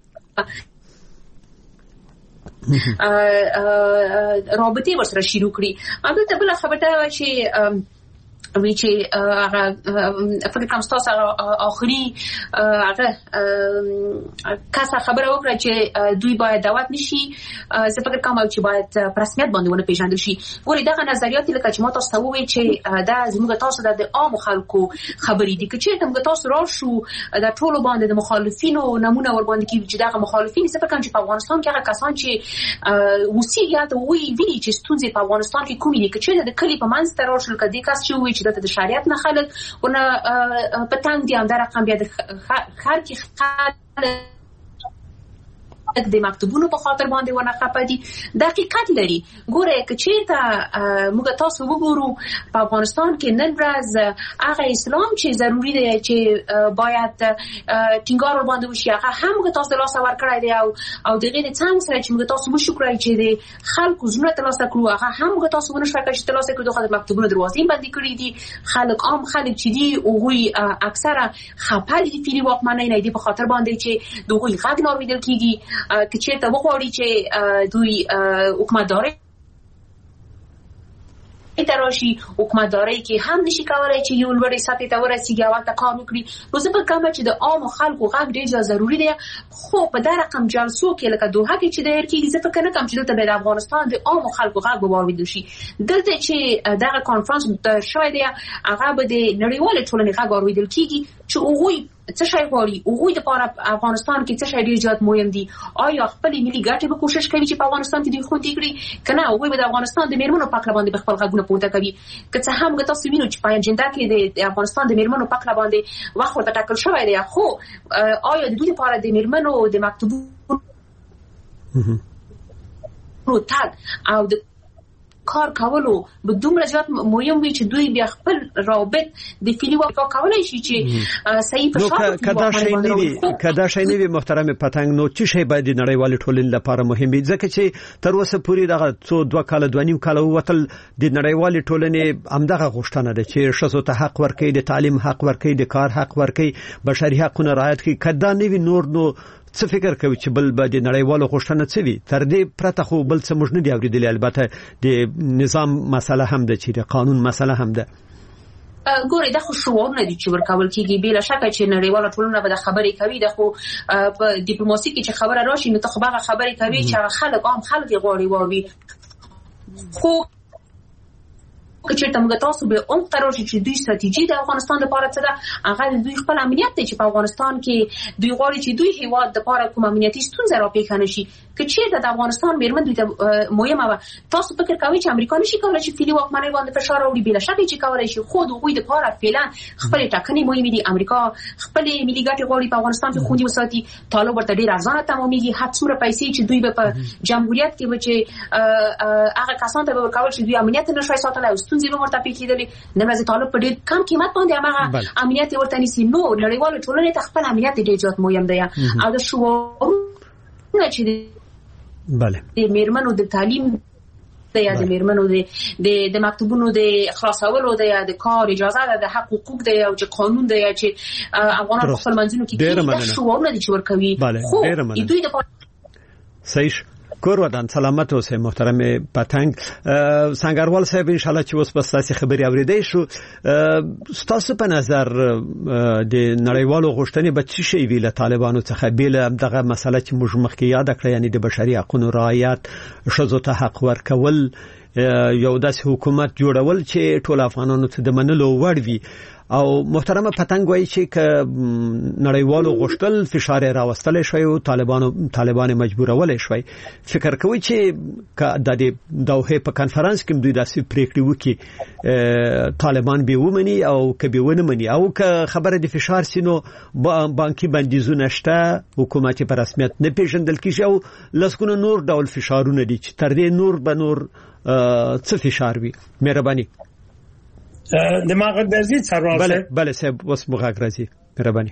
رابطه ورسره شروع کړي. البته بل خبره ده چې وی چې هغه فکر کوم تاسو اخري هغه کاسه خبره وکړه چې دوی باید دعوت نشي. زه فکر کوم چې باید رسمیت باندې ونه پیژندل شي. ګوري دغه نظریات لکه چې ما تاسو ته وویل چې دا زموږ تاسو د عام خلکو خبرې دي چې موږ تاسو راشو د ټولو باندې د مخالفینو نمونه ور باندې کې چې دغه مخالفین څه فکر کوم چې په افغانستان کې هغه کسان چې وسیګات وی وی چې ستونزې په افغانستان کې کومې دي چې د کلی په منځ ته راشل کدي کس چې وی چې د شریعت نه خلک ونه پتنګ دي هم دا رقم بیا د خر کې خلک د مکتوبونو په خاطر باندې ونه خپدي. دقیقت لري. ګوره که چیرته موږ تاسو وګورو په افغانستان کې نن ورځ هغه اسلام چې ضروری دی چې باید ټینګار ور باندې وشي هغه هم موږ تاسو لاس ور کړی دی او او دغه د څنګه سره چې موږ تاسو مو شکرای چې د خلکو زونه تاسو کړو هغه هم موږ تاسو ونه شکرای چې تاسو کړو د مکتوبونو دروازې باندې کړی دي. خلک عام خلک چې دي او وی اکثره خپل دي فری واکمنۍ نه دي په خاطر باندې چې دوی غږ نه اوریدل کیږي که چیرته وغواړي چې دوی حکومتداري تراشي حکومتداري کې هم نشي کولای چې یو لوړې سطح ته ورسیږي او تا کار وکړي. نو زه په کومه چې د عام خلکو غږ ډېر ضروری دی. خو په دا رقم جلسو کې لکه دوه کې چې د هرکې زه فکر نه کوم چې دلته د افغانستان د عام خلکو غږ واوریدل شي. دلته چې دغه کانفرنس شوی دی هغه به د نړیوال ټولنې غږ واوریدل کیږي چې هغوی څه شي غواړي. هغوی د پاره افغانستان کې څه شي ډېر زیات مهم دي. آیا خپل ملي ګټې به کوشش کوي چې په افغانستان کې دوی خوندي کړي کنه هغوی به د افغانستان د میرمنو په اړه باندې خپل غږونه پورته کوي. که څه هم تاسو وینئ چې په اجنډا کې د افغانستان د میرمنو په اړه باندې وخت ورته ټاکل شوی دی، خو آیا د دوی لپاره د میرمنو د مکتوبونو تاګ او د کار کولو به دومره زیات مهم وي چې دوی بیا خپل رابط د فیلی واکا کولای شي چې صحیح په شاوخوا کدا شي نه وي کدا شي نه وي محترم پتنګ. نو چې شی باید نړیوال ټولنې لپاره مهم وي ځکه چې تر اوسه پورې دغه څو دوه کال دوه نیم کال وتل د نړیوال ټولنې همدغه غوښتنه ده چې شسو ته حق ورکړي، د تعلیم حق ورکړي، د کار حق ورکړي، بشري حقوقونه رعایت کړي. کدا نه وي نور نو څه فکر کوي چې بل به د نړیوالو غوښتنه څه وي؟ تر دې پرته خو بل څه موږ نه دی اوریدلی. البته د نظام مسله هم ده چې د قانون مسله هم ده. ګوري دا خو شعور نه دي چې ورکول کیږي. بلا شک چې نړیواله ټولنه به د خبرې کوي. د خو په ډیپلوماسي کې چې خبره راشي نو ته خو هغه خبرې کوي چې خلک عام خلک غواړي واوري. خو چې تمګه تاسو به اون قرار شي چې دوی ستراتیژي د افغانستان لپاره څه ده هغه دوی خپل امنیت دی چې په افغانستان کې دوی غواړي چې دوی هیواد لپاره کوم امنیتي ستونزه راپېښ نه شي. که چې د افغانستان میرمن دوی ته مهمه و تاسو فکر کوئ چې امریکا نشي کولای چې فعلی واکمنۍ باندې فشار راوړي؟ بلا شک چې کولای شي. خو دوی د لپاره فعلا خپل ټاکنې مهمه دي. امریکا خپل ملي ګټې غواړي په افغانستان کې خوندي وساتي. طالب ورته ډیر ارزانه تمامېږي. هڅه څومره پیسې چې دوی په جمهوریت کې و چې هغه کسان ته ورکول چې دوی امنیت نشي ساتلای او ستونزې به ورته پیښیدلې د ورځې طالب په ډېر کم قیمت باندې هغه امنیت ورته نیسي نو نړیوال ټولنې ته خپل امنیت ډېر زیات مهم دی او د شعارونه چې بله د میرمنو د تعلیم د یا د میرمنو د د مکتوبونو د خلاصولو د یا د کار اجازه ده د حق حقوق د یا چې قانون د یا چې افغانان خپل منځونو کې د شعارونه دي چې ورکوي خو دوی د صحیح کور ودان سلامت اوسه محترم پتنګ سنگروال صاحب ان شاء الله چې اوس بس تاسو خبري اوریدئ شو تاسو په نظر د نړیوالو غوښتنې به څه شی ویل طالبانو څخه بیل دغه مسله چې موږ مخکې یاد کړی یعنی د بشري حقوقو رعایت ښځو ته حق ورکول یو داسې حکومت جوړول چې ټول افغانانو ته د منلو وړ وي او محترم پتنګ وایي چې ک نړیوالو غوښتل فشار راوستل شوی او طالبانو طالبان مجبورول شوی فکر کوي چې ک د دوحه په کانفرنس کې دوی داسې پریکړې وکړي طالبان به ومني او ک به ونه مني او ک خبره د فشار سينو بانکي بندیزونه شته حکومت په رسمیت نه پیژندل کیږي او لسکونه نور ډول فشارونه دي چې تر دې نور به نور څه فشار وي مهرباني د ماغربي څارنه بله بله صاحب اوس مغاګرازي مهرباني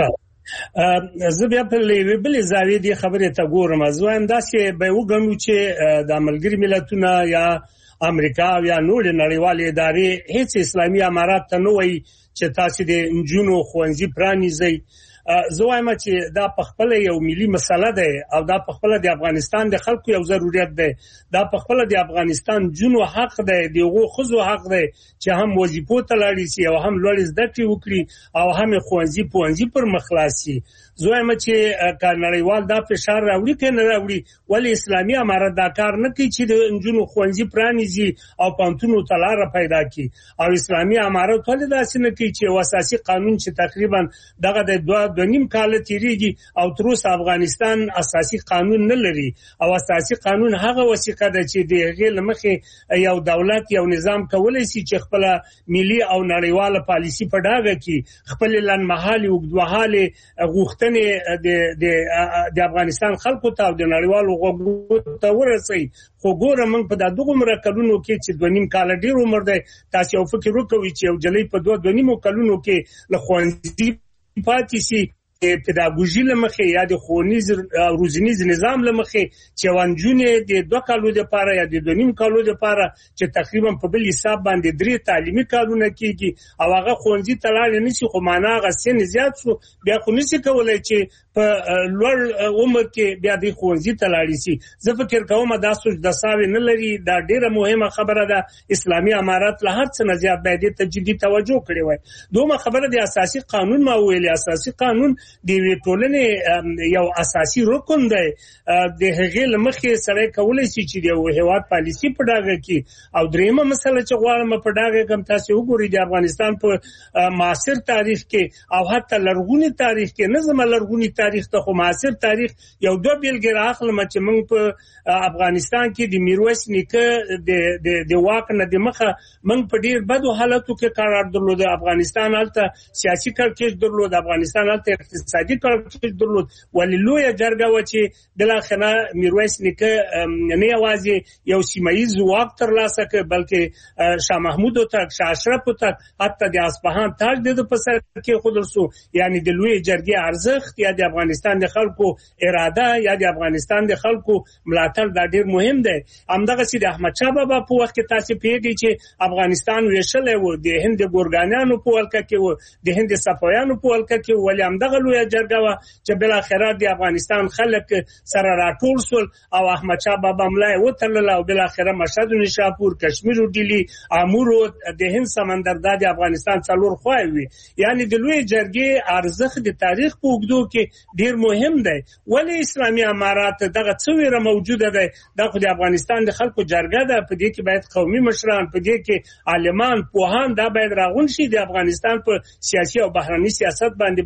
زه بیا په لوی بل زاویه دی خبره ته ګورم ځوان داسې به وګڼو چې د ملګری ملتونو یا امریکا یا نور نړیوالې ادارې هیڅ اسلامي امارات ته نه وایي چې تاسو د انجونو خوانزي پرانیزي زه وایم چې دا په خپل یو ملي مسله ده او دا په خپل د افغانستان د خلکو یو ضرورت ده دا په خپل د افغانستان جنو حق ده دغه خزو حق ده چې هم وظیفو ته لاړ شي او هم لوړ زده کړې وکړي او هم خوانزي پوانزي پر مخلاصي زه وایم چې نړیوال دا فشار راوړي کنه راوړي ولې اسلامي امارات دا کار نه کوي چې د انجونو خوانزي پرانیزي او پانتونو تلار پیدا کړي او اسلامي امارات ولې داسې نه کوي چې اساسي قانون چې تقریبا دغه د دوه د نیم کال تیریږي او تر اوسه افغانستان اساسي قانون نه لري او اساسي قانون هغه وثیقه ده چې د غیر مخه یو دولت یو نظام کولای شي چې خپل ملي او نړیواله پالیسی په ډاګه کې خپل لنمحالي او دوحاله غوښتنې د د د افغانستان خلکو ته او د نړیوالو غوښتنو ته ورسي خو ګوره موږ په دغه مرکلونو کې چې د نیم کال ډیر عمر ده تاسو یو فکر وکوي چې یو جلې په دوه د نیمو کلونو کې لخوانځي پاتې سي پیداګوژي لمخه یا د خونیز روزنیز نظام لمخه چې وانجونه د دوه کالو لپاره یا د دوه نیم کالو لپاره چې تقریبا په بل حساب باندې درې تعلیمي کارونه کیږي او هغه خونځي تلل نه شي خو معنا غسین زیات شو بیا خو نشي کولای چې په لوړ عمر کې بیا د خونځي تلل شي زه فکر کوم دا سوچ د ساوي نه لري دا ډیره مهمه خبره ده اسلامي امارات له هر څه نه زیات باید ته جدي توجه کړي وای دومره خبره د اساسي قانون ما ویلي اساسي قانون د ټولنې یو اساسي رکن دی د هغې لمخې سره کولای شي چې د هیواد پالیسی په ډاګه کې او دریمه مسله چې غواړم په ډاګه کم تاسو وګورئ د افغانستان په معاصر تاریخ کې او حتی لرغونی تاریخ کې نظم لرغونی تاریخ ته خو معاصر تاریخ یو دوه بیلګې راخلم چې موږ په افغانستان کې د میرویس نیکه د د د واک نه د مخه موږ په ډیر بدو حالاتو کې قرار درلود افغانستان الته سیاسي کړکېچ درلود افغانستان الته اقتصادي کړکېچ درلود ولې لوی جرګه و چې بل اخره میرویس نیکه نه یوازې یو سیمایي ځواک ترلاسه کړ بلکې شاه محمود او تک شاه اشرف او تک حتی د اصفهان تاج د په سر کې خودرسو یعنی د لوی جرګې ارزښت یا د افغانستان د خلکو اراده یا د افغانستان د خلکو ملاتړ دا ډیر مهم دی همدغه سي د احمد شاه بابا په وخت کې تاسو پیږي چې افغانستان ویشل و د هند ګورګانانو په ولکه کې و د هند صفویانو په ولکه کې ولې همدغه لوی جرګه و چې بل اخره د افغانستان خلک سره راټول شول او احمد شاه بابا ملای وتلل او بل اخره مشهد نشاپور کشمیر او ډیلی امور د هند سمندر د افغانستان څلور خوای وي یعنی د لوی جرګې ارزښت د تاریخ په وګړو کې ډیر مهم دی ولی اسلامي امارات دغه څویره موجوده ده د افغانستان د خلکو جرګه ده په دې کې باید قومي مشران په دې کې عالمان پوهان دا باید راغون شي د افغانستان په سیاسي او بهرني سیاست باندې باید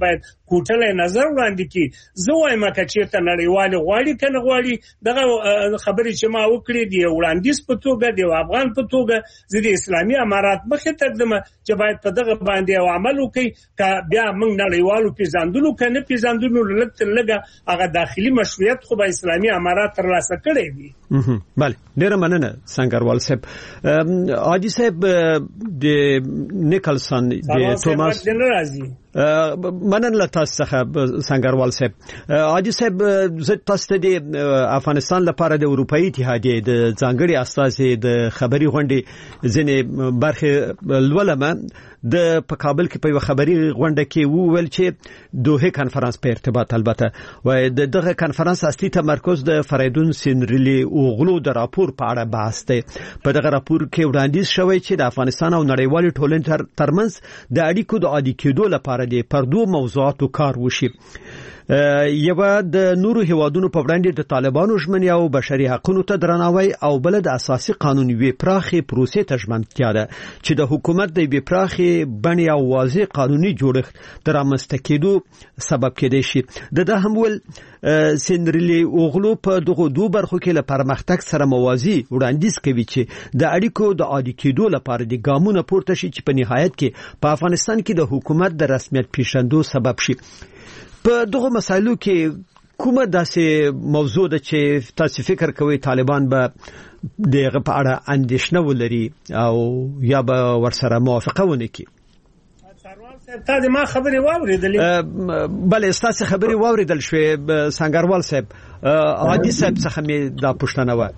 کوټله نظر وړاندې کی زه وایم چې ته نړیوال غواړي کنه غواړي دغه خبرې چې ما وکړې دی وړاندیز په توګه دی افغان په توګه زه د اسلامي امارات مخې ته دم چې باید په دغه باندې عمل وکړي ک بیا موږ نړیوالو پیژندلو کنه پیژندلو لکه لګه هغه داخلي مشروعیت خو به اسلامي امارات ترلاسه کړي دي. بله ډیره مننه سنگروال صاحب. حاجی صاحب د نیکلسن د توماس مننه تاسو څخه سنگروال صاحب. حاجی صاحب زه تاسو ته د افغانستان لپاره د اروپאי اتحادیه د ځانګړي اساسي د خبري غونډې ځنې برخه لولمه د په کابل کې په خبري غونډه کې وویل چې دوه کانفرنس په ارتباط البته و د دغه کانفرنس اصلي تمرکز د فریدون سینریلی اوغلو د راپور په اړه بحث دی. په دغه راپور کې وړاندیز شوی چې د افغانستان او نړیوال ټولنې ترمنځ د اړیکو د عادي کېدو لپاره د پردو موضوعاتو کار وشي. یو د نورو هیوادونو په وړاندې د طالبانو ژمنې او بشري حقوقو ته درناوی او بل د اساسي قانون وی پراخي پروسې ته ژمنتیا ده چې د حکومت د وی پراخي بڼې او واضح قانوني جوړښت تر رامنځته کېدو سبب کېدای شي. د ده هم ول سینریلی اوغلو په دغه دوه برخو کې لپاره مختک سره موازی وړاندیز کوي چې د اړیکو د عادي کېدو لپاره د ګامونو پورته شي چې په نهایت کې په افغانستان کې د حکومت د رسمیت پیژندو سبب شي. په دغه مسایلو کې کومه داسې موضوع ده چې تاسو فکر کوئ طالبان به دغه په اړه اندېښنه ولري او یا به ورسره موافقه ونه کړي؟ تا د ما خبرې واورېدلې؟ بله ستاسو خبرې واورېدل شوې سنگروال صاحب. حاجی صاحب څخه مې دا پوښتنه وه.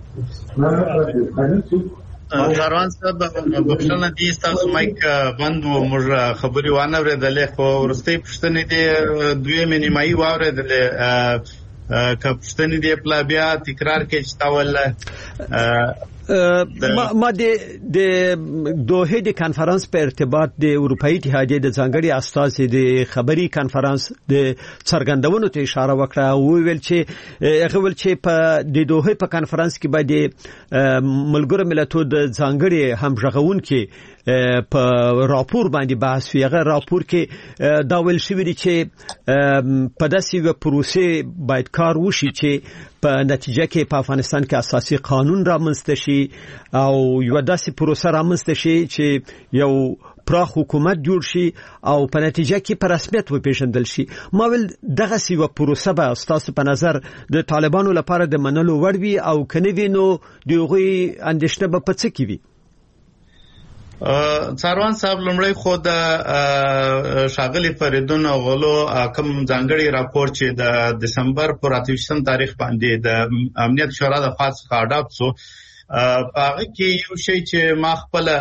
کاروان صاحب بخښنه دي تاسو مایک بند و موږ خبرې وانه ورېدلې خو ورستۍ پوښتنې دي دوی مې نیمایي واورېدلې که پوښتنې دي پلا بیا تکرار کې چې تاول ما د د دوه د کانفرنس په ارتباط د اروپאי اتحادیه د ځانګړي استازي د خبري کانفرنس د څرګندونو ته اشاره وکړه او ویل چې هغه ول چې په د دوه په کانفرنس کې باندې ملګرو ملتونو د ځانګړي همغږون کې په راپور باندې بحث وی. هغه راپور کې دا ویل شوی دی چې په داسې یو پروسې باید کار وشي چې په نتیجه کې په افغانستان کې اساسي قانون رامنځته شي او یو داسې پروسه رامنځته شي چې یو پراخ حکومت جوړ شي او په نتیجه کې په رسمیت وپیژندل شي. ما ول دغه سی و پروسه به تاسو په نظر د طالبانو لپاره د منلو وړ وي او کني وینو دغه اندېښنه به په څه کې وي؟ څاروان صاحب لمړی خو د شاغلی فریدون اوغلو کوم ځانګړي راپور چې د دسمبر پر اتوشتم تاریخ باندې د امنیت شورا د خاص اډاپټ سو هغه کې یو شی چې ما خپل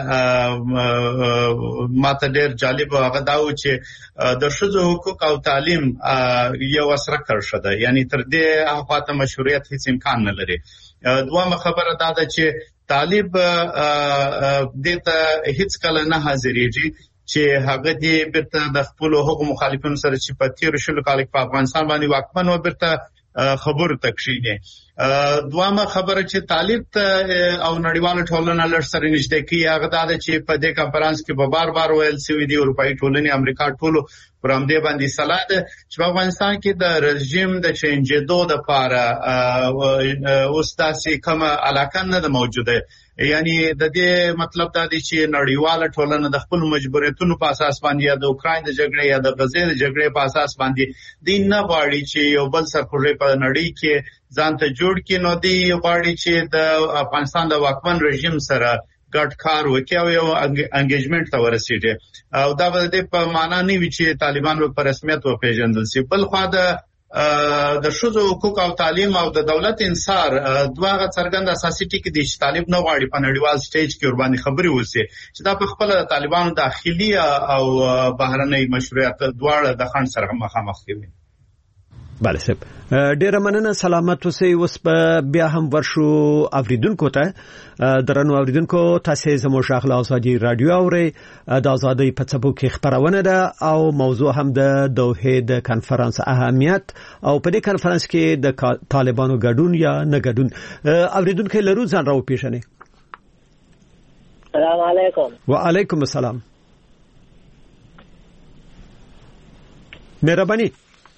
ماته ډېر جالب هغه دا و چې د ښځو حقوق او تعلیم یو اثر کړ ده، یعنی تر دې هغه مشروعیت هیڅ امکان نه لري. دوامه خبره دا ده چې طالب دته هیڅ کله نه حاضرېږي چې هغه دې بیرته د خپل حقوق مخالفینو سره چې په تیر شلو کال کې په افغانستان باندې واکمن و بیرته خبر تکشیدي. دوامه خبره چې طالب او نړیوال ټولنه لړ سره نشته کې هغه دا چې په دې کانفرنس کې به بار بار ویل سوي دی اروپאי ټولنې امریکا ټولو پر همدې باندې صلاح ده چې په افغانستان کې د رژیم د چینجېدو لپاره اوس تاسو کوم علاقه نه ده موجوده. یعنی د دې مطلب دا دی چې نړیواله ټولنه د خپل مجبوریتونو په اساس باندې یا د اوکراین د جګړې یا د غزې د جګړې په اساس باندې دین نه غواړي چې یو بل سرخوږی په نړۍ کې ځان ته جوړ کړي، نو دی غواړي چې د افغانستان د واکمن رژیم سره ګډ کار وکړي او یو انګیجمنت ته ورسیږي. او دا به د په معنا نه وي چې طالبان په رسمیت وپیژندل شي. بل خو د د ښځو حقوق او تعلیم او د دولت انصار دواغه څرګند اساسي ټکي دي چې طالب نه غواړي په نړیوال سټیج کې ور باندې خبري وسی چې دا په خپل طالبانو داخلي او بهرنۍ مشروعیت دواړه د خنډ سره مخامخ کوي. بله صاحب ډیره مننه، سلامت اوسئ. اوس په بیا هم ورشو اوریدونکو ته درنو اوریدونکو تاسو زموږ غږ له ازادي رادیو اورئ. د ازادي په څپو کې خبرونه ده او موضوع هم د دوحه د کانفرنس اهمیت او په دې کانفرنس کې د طالبانو ګډون یا نه ګډون. اوریدونکو لرو ځان راو پیژنې. السلام علیکم. وعلیکم السلام. مهرباني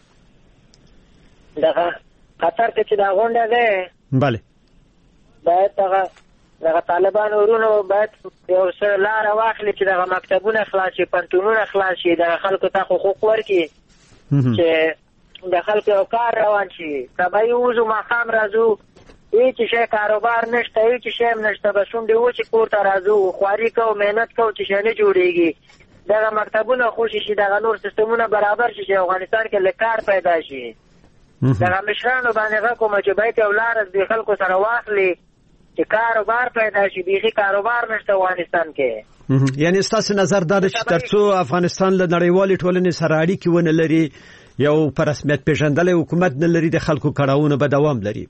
دغه قطر کې چې دا غونډه ده bale باید دغه دغه طالبان ورونو باید یو څه لار واخلي چې دغه مکتبونه خلاص شي پنټونونه خلاص شي د خلکو ته حقوق ورکړي چې د خلکو یو کار روان شي سبا یو زو مخام راځو هیڅ شي کاروبار نشته هیڅ شي نشته به شونډې و چې کور ته راځو خواري کوو مهنت کوو چې شي نه جوړیږي دغه مکتبونه خوشي شي دغه نور سیستمونه برابر شي چې افغانستان کې لکار پیدا شي دغه مشرانو باندې کوم چې باید یو لار د خلکو سره واخلي چې کاروبار پیدا شي بیخي کاروبار نشته افغانستان کې یعنی ستاسو نظر دا چې ترڅو افغانستان له نړیوالې ټولنې سره اړیکې ونه لري یو پر رسمیت پیژندل حکومت نه لري د خلکو کړهونه به دوام لري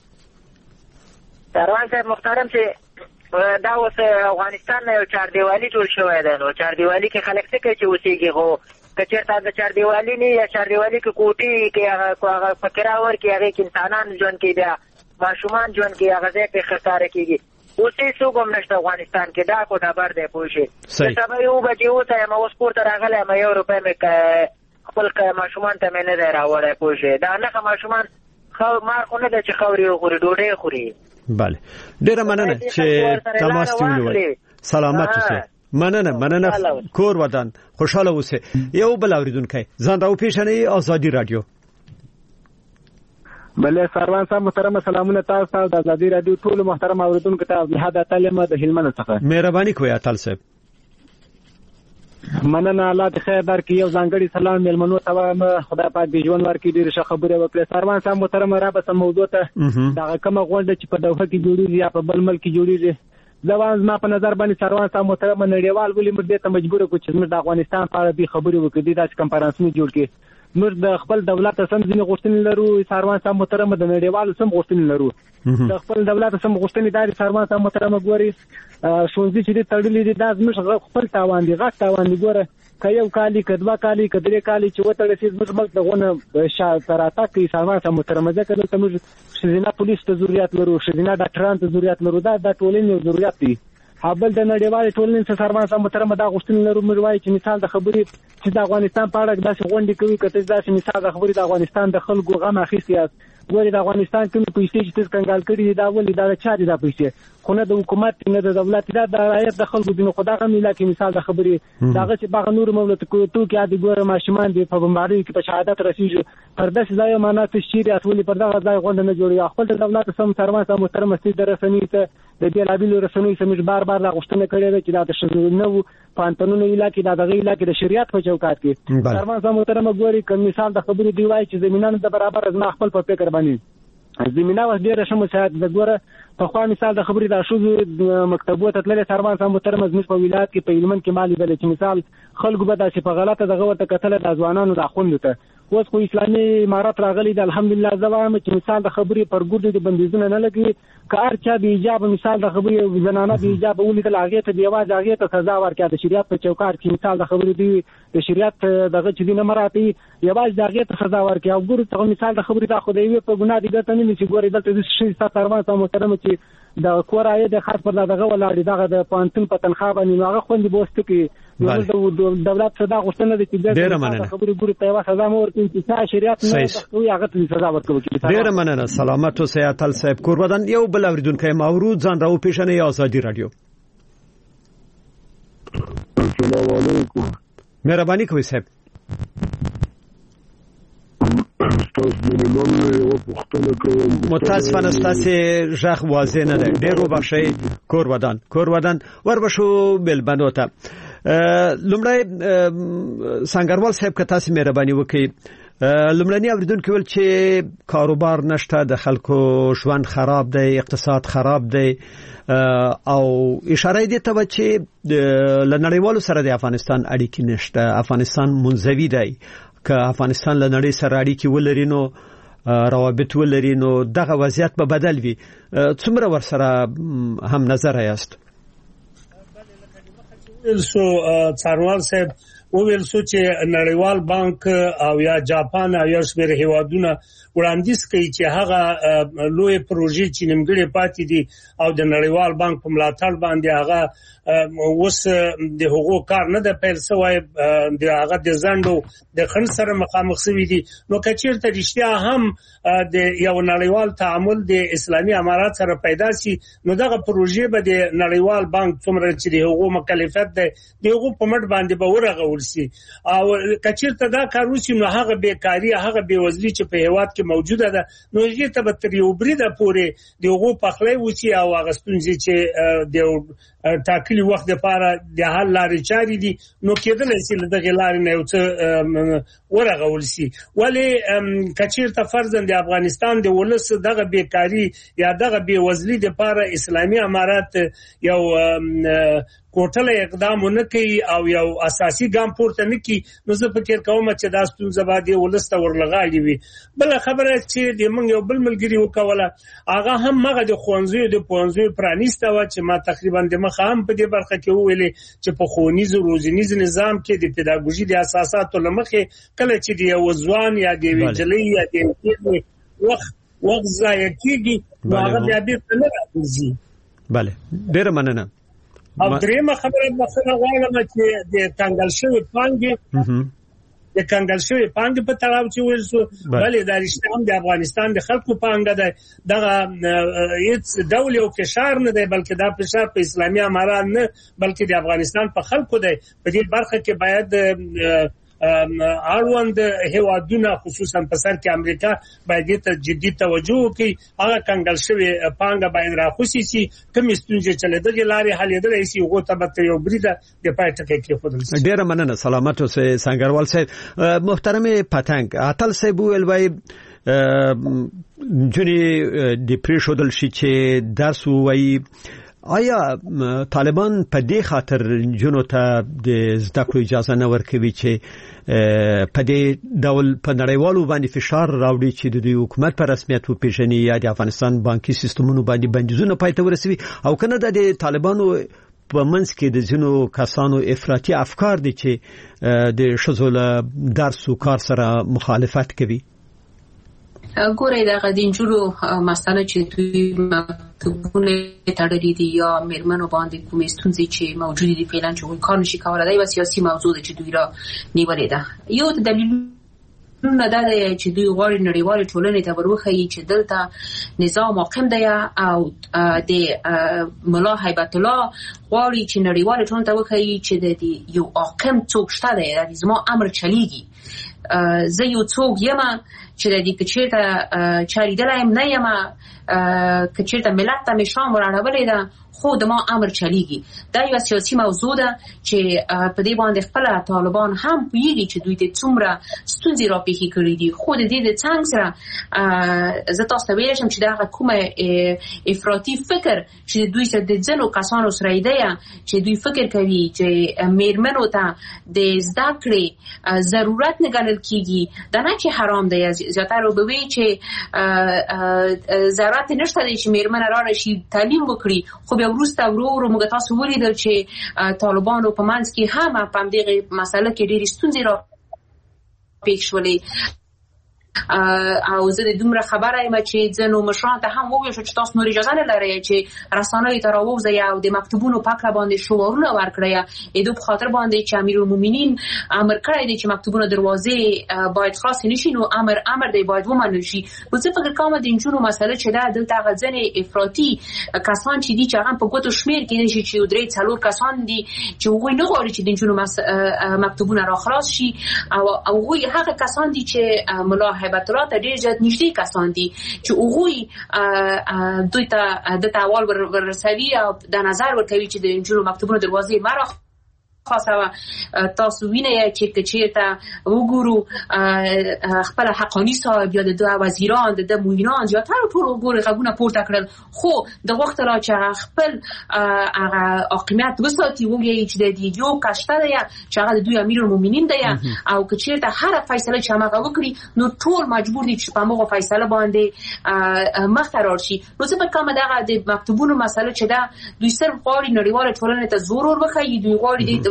سروان صاحب محترم چې دا اوس افغانستان یو چار دیوالي جوړ شوی دی نو چار دیوالي کې خلک څه کوي چې اوسېږي خو کچېرته د چار دیوالي نه یا چار دیوالي کې کوټي کې هغه فکر اور کې هغه کې انسانان ژوند کې بیا ماشومان ژوند کې هغه ځای په خطر کېږي اوسې څوک هم نشته افغانستان کې دا کوټه بر دی پوه شي سبا یو بچي اوسه ما اوس کور ته راغلی ما یو روپۍ مې خپل ماشومان ته مې نه دی راوړی پوه شي دا نه ماشومان مار خو نه دی چې خاورې وخوري ډوډۍ خوري bale ډیره مننه چې تماس ونیول سلامت اوسئ مننه مننه کور ودان خوشاله اوسئ یو بل اوریدونکو ځان راو پیښنې آزادی رادیو بله سروان صاحب محترم سلامونه تاسو ته د آزادی رادیو ټول محترم اوریدونکو ته جهاد تعلیم د هلمند څخه مهرباني کوئ اتل صاحب مننه الله دې خیر درکړي یو ځانګړي سلام مېلمنو ته وایم خدای پاک دې ژوند ورکړي ډېرې ښه خبرې وکړې سروان صاحب محترم را به موضوع ته دغه کومه غونډه چې په دوحه کې جوړېږي یا په بل ملک کې جوړېږي زه زما په نظر باندې سروان صاحب محترم نړیوال ولې موږ دې ته مجبور کړو چې موږ د افغانستان په اړه دې خبرې وکړي داسې کنفرانسونه جوړ کړي موږ د خپل دولت سم ځینې غوښتنې لرو سروان صاحب محترم د نړیوالو سم غوښتنې لرو د خپل دولت سم غوښتنې داري سروان صاحب محترم ګوري شونځي چې تړلې دي دا زموږ خپل تاوان دي غټ تاوان دي ګوره که یو کالی که دوه کالی که درې کالی چې وتړل شي زموږ ملک دغونه شاته کوي سروان صاحب محترم ځکه دلته موږ ښځینه پولیس ته ضرورت لرو ښځینه ډاکټرانو ته ضرورت لرو دا د ټولنې یو ضرورت دی بل د نړیوالې ټولنې څخه سروان صاحب محترم دا غوښتنې لرو موږ وایو چې مثال د خبرې چې د افغانستان په اړه داسې غونډې کوي که ته داسې مثال د خبرې د افغانستان د خلکو غم اخیستی یاست ګورې د افغانستان کومې پیسې چې تاسو کنګال کړي دي دا ولې دا د چا دي دا پیسې خو نه د حکومت نه د دولت دا د رعایت د خلکو دي نو خو دغه میله کې مثال د خبرې دغه چې باغ نور مولت توکي عادي ګوره ماشومان دي په بمبارۍ کې په شهادت رسیږي پر داسې ځای معنا ته شیري اصلي پر دغه ځای غونډه نه جوړي خپل د دولت سم سروان صاحب محترم استي د رسنۍ ته د بیلابیلو رسنۍ سمج بار بار لا غوښتنه کړې ده چې دا د شذو نو پانتونو علاقې د دغه علاقې د شریعت په چوکاټ کې سروان صاحب محترم ګوري کوم مثال د خبرې دی وایي چې زمينانو د برابر از ما خپل په فکر باندې زمينه واس ډیره شمو ساعت د ګوره په خو مثال د خبرې د شوزو مکتبو ته تللی سروان صاحب محترم زموږ په ولایت کې په هلمند کې مالي بل چې مثال خلکو به داسې په غلطه دغه ورته کتل د ځوانانو د خوندو ته اوس خو اسلامي امارات راغلي د الحمدلله زوایم چې مثال د خبرې پر ګوډ د بندیزونه نه لګي کار چا به ایجاب مثال د خبرې زنانه به ایجاب ولیدل هغه ته دی واځ هغه ته سزا ورکړه د شریعت په چوکاټ کې مثال د خبرې دی د شریعت دغه چې دینه مراتي یواز دغه ته سزا ورکړه او ګورو ته مثال د خبرې د خدای په ګناه دي ګټه نه چې ګوري دلته د شي سروان صاحب محترم چې د کورای د خاص پر دغه ولاړ دغه د پانتون په تنخواه باندې هغه خوندې بوست کې د دولت صدا غوښتنه د چې د خبرې ګوري ته سزا مور کې چې شریعت نه هغه ته سزا ورکوي ډیر مننه سلامت اوسئ اتل صاحب کور ودان یو بل اوریدونکو مورود ځان راو پیښنې آزادی رادیو السلام علیکم مهرباني کوئ صاحب متاسفانه ستاسو ژغ واضح نه دی ډیرو بخښئ کور ودان کور ودان وربشو بلبنو ته لومړی سنگروال صاحب که تاسو مهرباني وکړئ لومړنی اوریدونکو ول چې کاروبار نشته د خلکو ژوند خراب دی اقتصاد خراب دی او اشاره دې ته چې د نړیوالو سره د افغانستان اړیکې نشته افغانستان منزوي دی که افغانستان له نړۍ سره اړیکې ولري نو روابط ولري نو دغه وضعیت به بدل وي څومره ورسره هم نظر یاست سو څاروال صاحب وویل سو چې نړیوال بانک او یا جاپان او یا شمېر هیوادونه وړاندیز کوي چې هغه لوی پروژې چې نیمګړې پاتې دي او د نړیوال بانک په ملاتړ باندې هغه اوس د حقوق کار نه د پیل سوی د هغه د زندو د خن سره مخامخ شوی دي نو کچیرته رښتیا هم د یو نړیوال تعامل د اسلامي امارات سره پیدا شي نو دغه پروژې به د نړیوال بانک څومره چې د حقوق مکلفیت ده د حقوق په مټ باندې به ورغول شي او کچیرته دا کار وشي نو هغه بیکاری هغه بیوزلي چې په هیواد کې موجوده ده نو یې ته به تر یو بریده پورې د حقوق پخلی وشي او هغه ستونزې چې د ټاکلي وخت لپاره د حل لارې چاري دي نو کېدلی شي دغه لارې نه یو څه ورغول شي ولی کچیرته فرضاً د افغانستان د ولس دغه بیکاری یا دغه بیوزلي لپاره اسلامي امارات یو کوټله اقدام نه کوي او یو اساسي ګام پورته نه کوي نو زه فکر کوم چې دا ستونزه باندې ولسته ورلغاړي وي بل خبره چې د موږ یو بل ملګری وکوله هغه هم مغه د خوانزوی د پونزوی پرانیسته و چې ما تقریبا د مخ هم په دې برخه کې ویلې چې په خونیز روزنیز نظام کې د پیداګوژي د اساساتو لمخې کله چې د وزوان یا د ویجلې یا د وخت وخت ضایع کیږي هغه بیا بیرته نه راځي bale ډیر مننه او درېمه خبره مثلا غواړم چې د کنګل شوی پانګې د کنګل شوی پانګې په تړاو چې وایو بلې د رښتیا د افغانستان د خلکو پانګه ده دغه هیڅ ډول یو فشار نه دی بلکې دا فشار په اسلامي امارات نه بلکې د افغانستان په خلکو دی په دې برخه کې باید اړوند هیوادونه خصوصا په سر کې امریکا باید ته جدي توجه وکړي هغه کنګل شوی پانګه باید راخوسي شي کوم ستونزې چې لدغه لارې حل یې شي هغه ته به یو بریده د پاتې کې خودل شي ډیر مننه سلامت اوسئ سنگروال صاحب محترم پتنګ اتل صاحب ویل وای جونی د پریشودل شي چې درس وای آیا طالبان په دې خاطر جنو ته د زده کړو اجازه نه ورکوي چې په دې ډول په نړیوالو باندې فشار راوړي چې د حکومت په رسمیت وپیژني یا د افغانستان بانکي سیستمونو باندې بندیزونه پای ته ورسوي او کنه د طالبانو په منځ کې د ځینو کسانو افراطي افکار دي چې د شذول درس او کار سره مخالفت کوي ګورې دا غدینجلو مسله چې دوی مکتوبونه تړلې دي یا میرمنو باندې کومې ستونزې چې موجود دي فعلا چې کار نشي کولای دا یو سیاسي موضوع ده چې دوی را نیولې ده یو دلیل نه دا چې دوی غواړي نړیوال ټولنې ته وروخی چې دلته نظام حاکم دی او د ملا هیبت الله غواړي چې نړیوال ټولنې ته وخی چې د یو حاکم څوک شته دی د زما امر چلیږي زه یو څوک یم چې د دې کچېته چاریدلایم نه یم کچېته ملت ته مشام ورانولې ده خو د ما امر چلیږي دا یو سیاسي موضوع ده چې په دې باندې خپل طالبان هم پوهیږي چې دوی د څومره ستونزې راپېښې کړې دي خو د دې د څنګ سره زه تاسو ته ویل شم چې دا کومه افراطي فکر چې دوی سره د ځینو کسانو سره دی چې دوی فکر کوي چې میرمنو ته د زده کړې ضرورت نه ګڼل کیږي دا نه چې حرام دی زیاتره به وي چې ضرورت نشته چې میرمن را راشي تعلیم وکړي خو بیا وروسته ورو ورو موږ تاسو ولیدل چې طالبانو په منځ کې هم په دې مسله کې ډېری ستونزې را پېښ شولې او زه د دومره خبره یم چې ځنو مشران ته هم وویل شو چې تاسو نور اجازه نه لرئ چې رسنۍ ته راووځئ او د مکتوبونو پاکه باندې شعارونه ورکړئ ایدو په خاطر باندې چې امیرالمؤمنین امر کړی دی چې مکتوبونو دروازې باید خلاص نشي نو امر امر دی باید ومنل شي خو زه فکر کوم د انجونو مسله چې دا دلته غځنې افراطي کسان چې دي چې هغه په ګوتو شمیر کې دي چې درې څلور کسان دي چې هغوی نه غواړي چې د انجونو مکتوبونه را خلاص شي او هغوی هغه کسان دي چې ملا هیبت الله ته ډېر زیات نږدې کسان دي چې هغوی دوی ته د تعوال ورسوي او د نظر ورکوي چې د انجونو مکتوبونو دروازې مه خاصه تاسو وینئ چې کچېرته وګورو خپل حقانی صاحب یا د دوه وزیران د موینان زیاتره ټول وګوري غوونه پورته کړل خو د وخت را چې خپل هغه حاکمیت وساتي وګوري چې د دیو کاشته دی چې هغه د دوی امیرالمؤمنین دی او کچېرته هر فیصله چې هغه وکړي نو ټول مجبور دي چې په هغه فیصله باندې مخ ته راشي نو څه په کومه دغه د مکتوبونو مسله چې دا دوی صرف غواړي نړیواله ټولنه ته زور ورکړي دوی غواړي د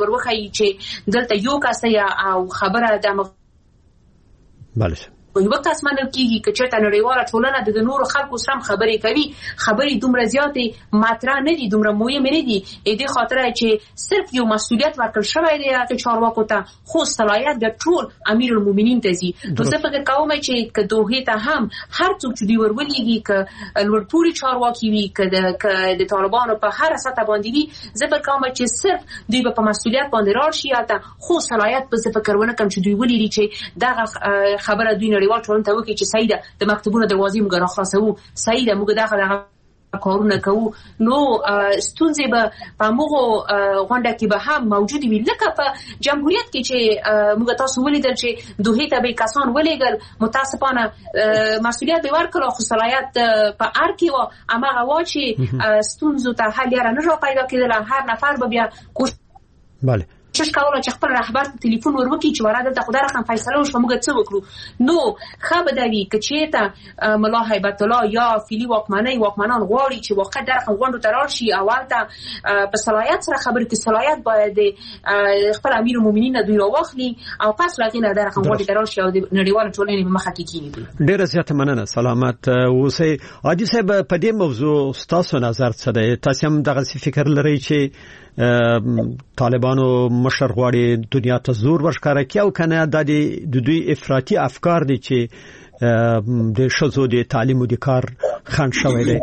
وروخی چې دلته یو کس او خبره د بله یو کس منل کیږي چې چېرته نړیواله ټولنه د نورو خلکو سره خبرې کوي خبرې دومره زیاتې مطرح نه دي دومره مهمه نه دي دې خاطر چې صرف یو مسؤلیت ورکړل شوی دی چې چارواکو ته خو صلاحیت د ټول امیر المؤمنین ته زی نو زه فکر کوم چې که دوه ته هم هر څوک چې دی ورولېږي ک لوړپوړي چارواکي وي ک د طالبانو په هر سطح باندې وي زه فکر کوم چې صرف دوی په مسؤلیت باندې راشي یا خو صلاحیت په څه فکر ونه کوم چې دوی ولې چې دا خبره دوی نړیوال ټولنه ته وکړي چې سیده د مکتبونو دروازې موږ راخلاصو سیده موږ دغه کارونه کوو نو ستونزې به په موږ غونډه کې به هم موجود وي لکه په جمهوریت کې چې موږ تاسو ولیدل چې دوه ته به کسان ولېګل متاسفانه مسؤلیت به ورکړو خو صلاحیت په ار کې و امغه وا چې ستونزو ته حل یې نه را پیدا کېدل هر نفر به بیا کوشش بله کوشش کوله چې خپل رهبر ته ټلیفون وروکړي چې ورته د خدای رقم فیصله وشو موږ څه وکړو نو خبر دی چې چېرته ملا هیبت الله یا فیلی واکمنۍ واکمنان غواړي چې واقع د رقم غونډو ته راشي اول ته په صلاحیت سره خبرې کې صلاحیت باید خپل امیر المؤمنین دوی راوخلي او پس راغی نه د رقم غونډې ته راشي او د نړیوال ټولنې په مخه کې کېږي ډېر زیات مننه سلامت اوسئ حاجي صاحب په دې موضوع تاسو نظر څه دی تاسو هم دغه فکر لرئ چې طالبانو مشر غواړي دنیا ته زور ورښکاره کړي او کنه د دوی افراطي افکار دي چې د شذو د تعلیم او د کار خنډ شوی دی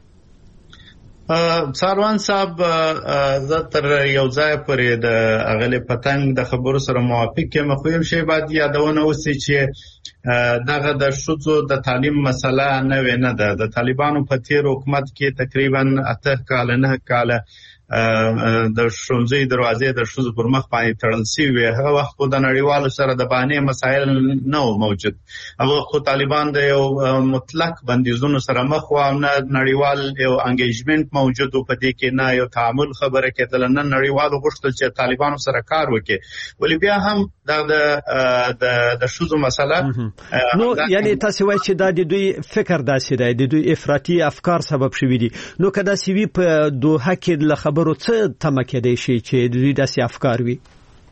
څاروان صاحب زه تر یو ځای پورې د اغلی پتنګ د خبرو سره موافق یم خو یو شی باید یادونه وسی چې دغه د شذو د تعلیم مسله نه وینه ده د طالبانو په تیر حکومت کې تقریبا اته کال نه کال د شونځي دروازې د شوز پر مخ باندې تړل سی وي هغه وخت د نړیوالو سره د باندې مسایل نه موجود هغه خو طالبان د یو مطلق بندیزونو سره مخ و نه نړیوال یو انګیجمنت موجود په دې کې نه یو تعامل خبره کېدل نه نړیوالو غوښتل چې طالبانو سره کار وکړي ولې بیا هم د د د شوز مسله نو یعنی تاسو وایئ چې دا د دوی فکر داسې دی د دوی افراطي افکار سبب شوی دي نو کدا سی وی په دوه کې له خبرو څه تمه کېدای شي چې د دوی داسې افکار وي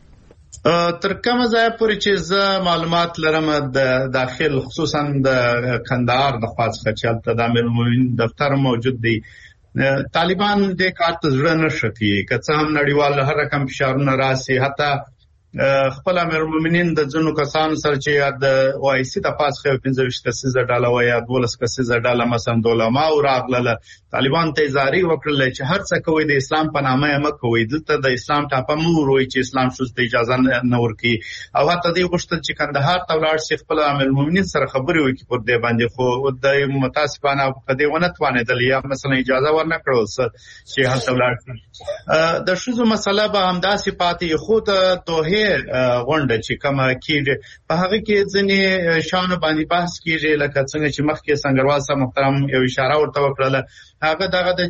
تر کومه ځای پورې چې زه معلومات لرم د داخل خصوصا د کندهار د خواص خچل ته د امیر المؤمنین دفتر موجود دی طالبان د کار ته ځړ نه شکی که څه هم نړیوال هر رقم فشارونه راسي حتی خپل امیر المؤمنین د ځنو کسانو سره چې د او آی سی د پاس خو پنځه ویشت کسیزه ډاله وای د ولس کسیزه ډاله مثلا دولما او راغله طالبان ته زاری وکړل چې هر څه کوي د اسلام په نامه یې مکوي دلته د اسلام ټاپه مور وي چې اسلام شوز ته اجازه نه ورکي او حتی دوی غوښتل چې کندهار ته ولاړ شي خپل امیر المؤمنین سره خبرې وکړي پر دې باندې خو د متاسفانه په دې ونه توانېدل یا مثلا اجازه ورنکړل چې هلته ولاړ شي د شوزو مسله به همداسې پاتې خو د دوه غونډه چې کومه کېږي په هغه کې ځنې شان باندې بحث کېږي لکه څنګه چې مخکې سنگروال صاحب محترم یو اشاره ورته وکړه هغه دغه د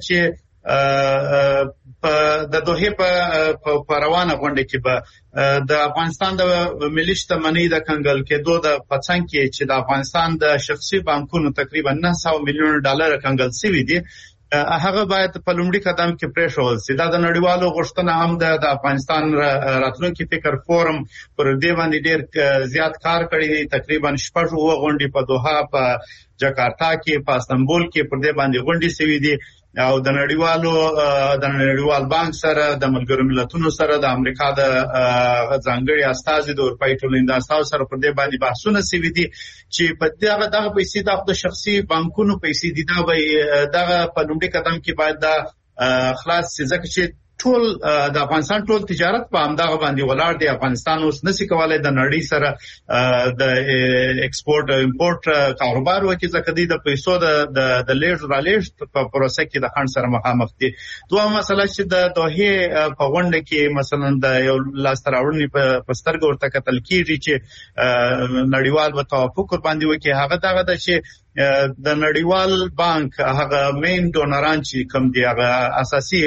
چې د دوه په روانه غونډه کې به د افغانستان د ملي شتمنۍ د کنګل کېدو د پڅنګ کې چې د افغانستان د شخصي بانکونو تقریبا نه سوه میلیون ډالر کنګل شوی دي هغه باید په لومړي قدم کې پریښول شي دا د نړیوالو غوښتنه هم د افغانستان راتلونکي فکر فورم پر دې باندې ډېر زیات کار کړی تقریبا شپږ غونډې په دوحه په جاکارتا کې په استانبول کې پر دې باندې غونډې شوې دي او د نړیوالو د نړیوال بانک سره د ملګرو ملتونو سره د امریکا د ځانګړي استازي د اروپאי ټولنې د استازو سره پر دې باندې بحثونه شوي دي چې په دغه دغه پیسې د شخصي بانکونو پیسې دي دا به دغه په لومړي قدم کې باید د خلاص ځکه چې ټول د افغانستان ټول تجارت په همدغه باندې ولاړ دی افغانستان اوس نشي کولای د نړۍ سره د ایکسپورت او امپورت کاروبار وکړي ځکه د پیسو د د لیږد را لیږد په پروسه کې د خنډ سره مخامخ دي دوه مسله چې د دوه په غونډه کې مثلا د یو لاستراوړنې په سترګو ورته کتل کیږي چې نړیوال په توافق باندې وکړي هغه دغه د چې د نړیوال بانک هغه مین ډونران چې کوم دی هغه اساسي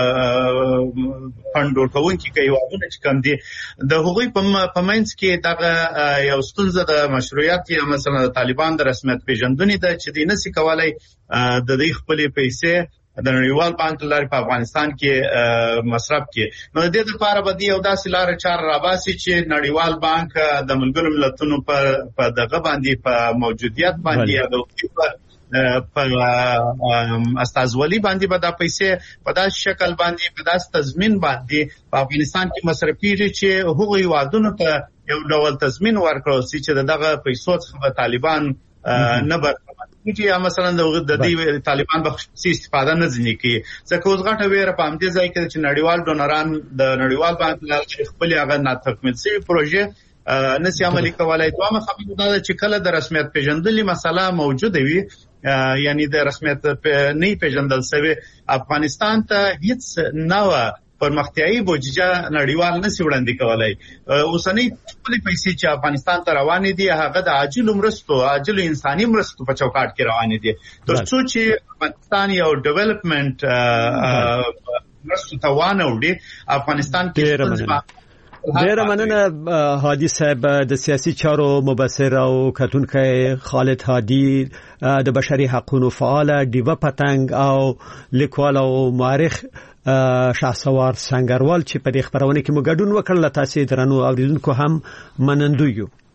فند ورکوونکي کوي واغونه چې کوم دي د هغوی په پمنس کې دغه یو ستونزه د مشروعیت یا مثلا د طالبان د رسمیت پیژندنې ده چې د نسی کولای د دې خپل پیسې د نړیوال بانک لارې په افغانستان کې مصرف کړي. نو د دې لپاره به یو داسې لار چار راباسي چې نړیوال بانک د ملګرو ملتونو په دغه باندې په موجودیت باندې د په استازولي باندې به د پیسې په داسې شکل باندې په داسې تضمین باندې په افغانستان کې مصرف کیږي چې هغوی وادونو ته یو ډول تضمین ورکړل شي چې دغه پیسو څخه طالبان نه برخمن کیږي یا مثلا د دې طالبان به خصوصي استفاده نه ځنی کوي. ځکه اوس غټه ویره په همدې ځای کې چې نړیوال ډونران د نړیوال بانک له خپل هغه ناتکمل شوی پروژه نسی عملی کولای. دوامه خبره دا ده چې کله د رسمیت پیژندلې مسله موجوده وي یعنی د رسمیت نه پیژندل شوی افغانستان ته هیڅ نوې پرمختیایي بودیجه نړیوال نسی وړاندې کولای. اوسنۍ خپل پیسې چې افغانستان ته روانې دي هغه د عاجل مرستو عاجل انساني مرستو په چوکاټ کې روانې دي. ترڅو چې افغانستان یو ډیولپمنٹ مرستو ته وانه وړي افغانستان کې ډیر مننه هادي صاحب. د سیاسي چارو مبصر او کتونکي خالد هادي، د بشري حقوقو فعال دیوا پتنګ او لیکوال او مورخ شهسوار سنگروال چې په دې خبرونه کې موږ ګډون وکړل. تاسو درنو اوریدونکو هم منندوی یو.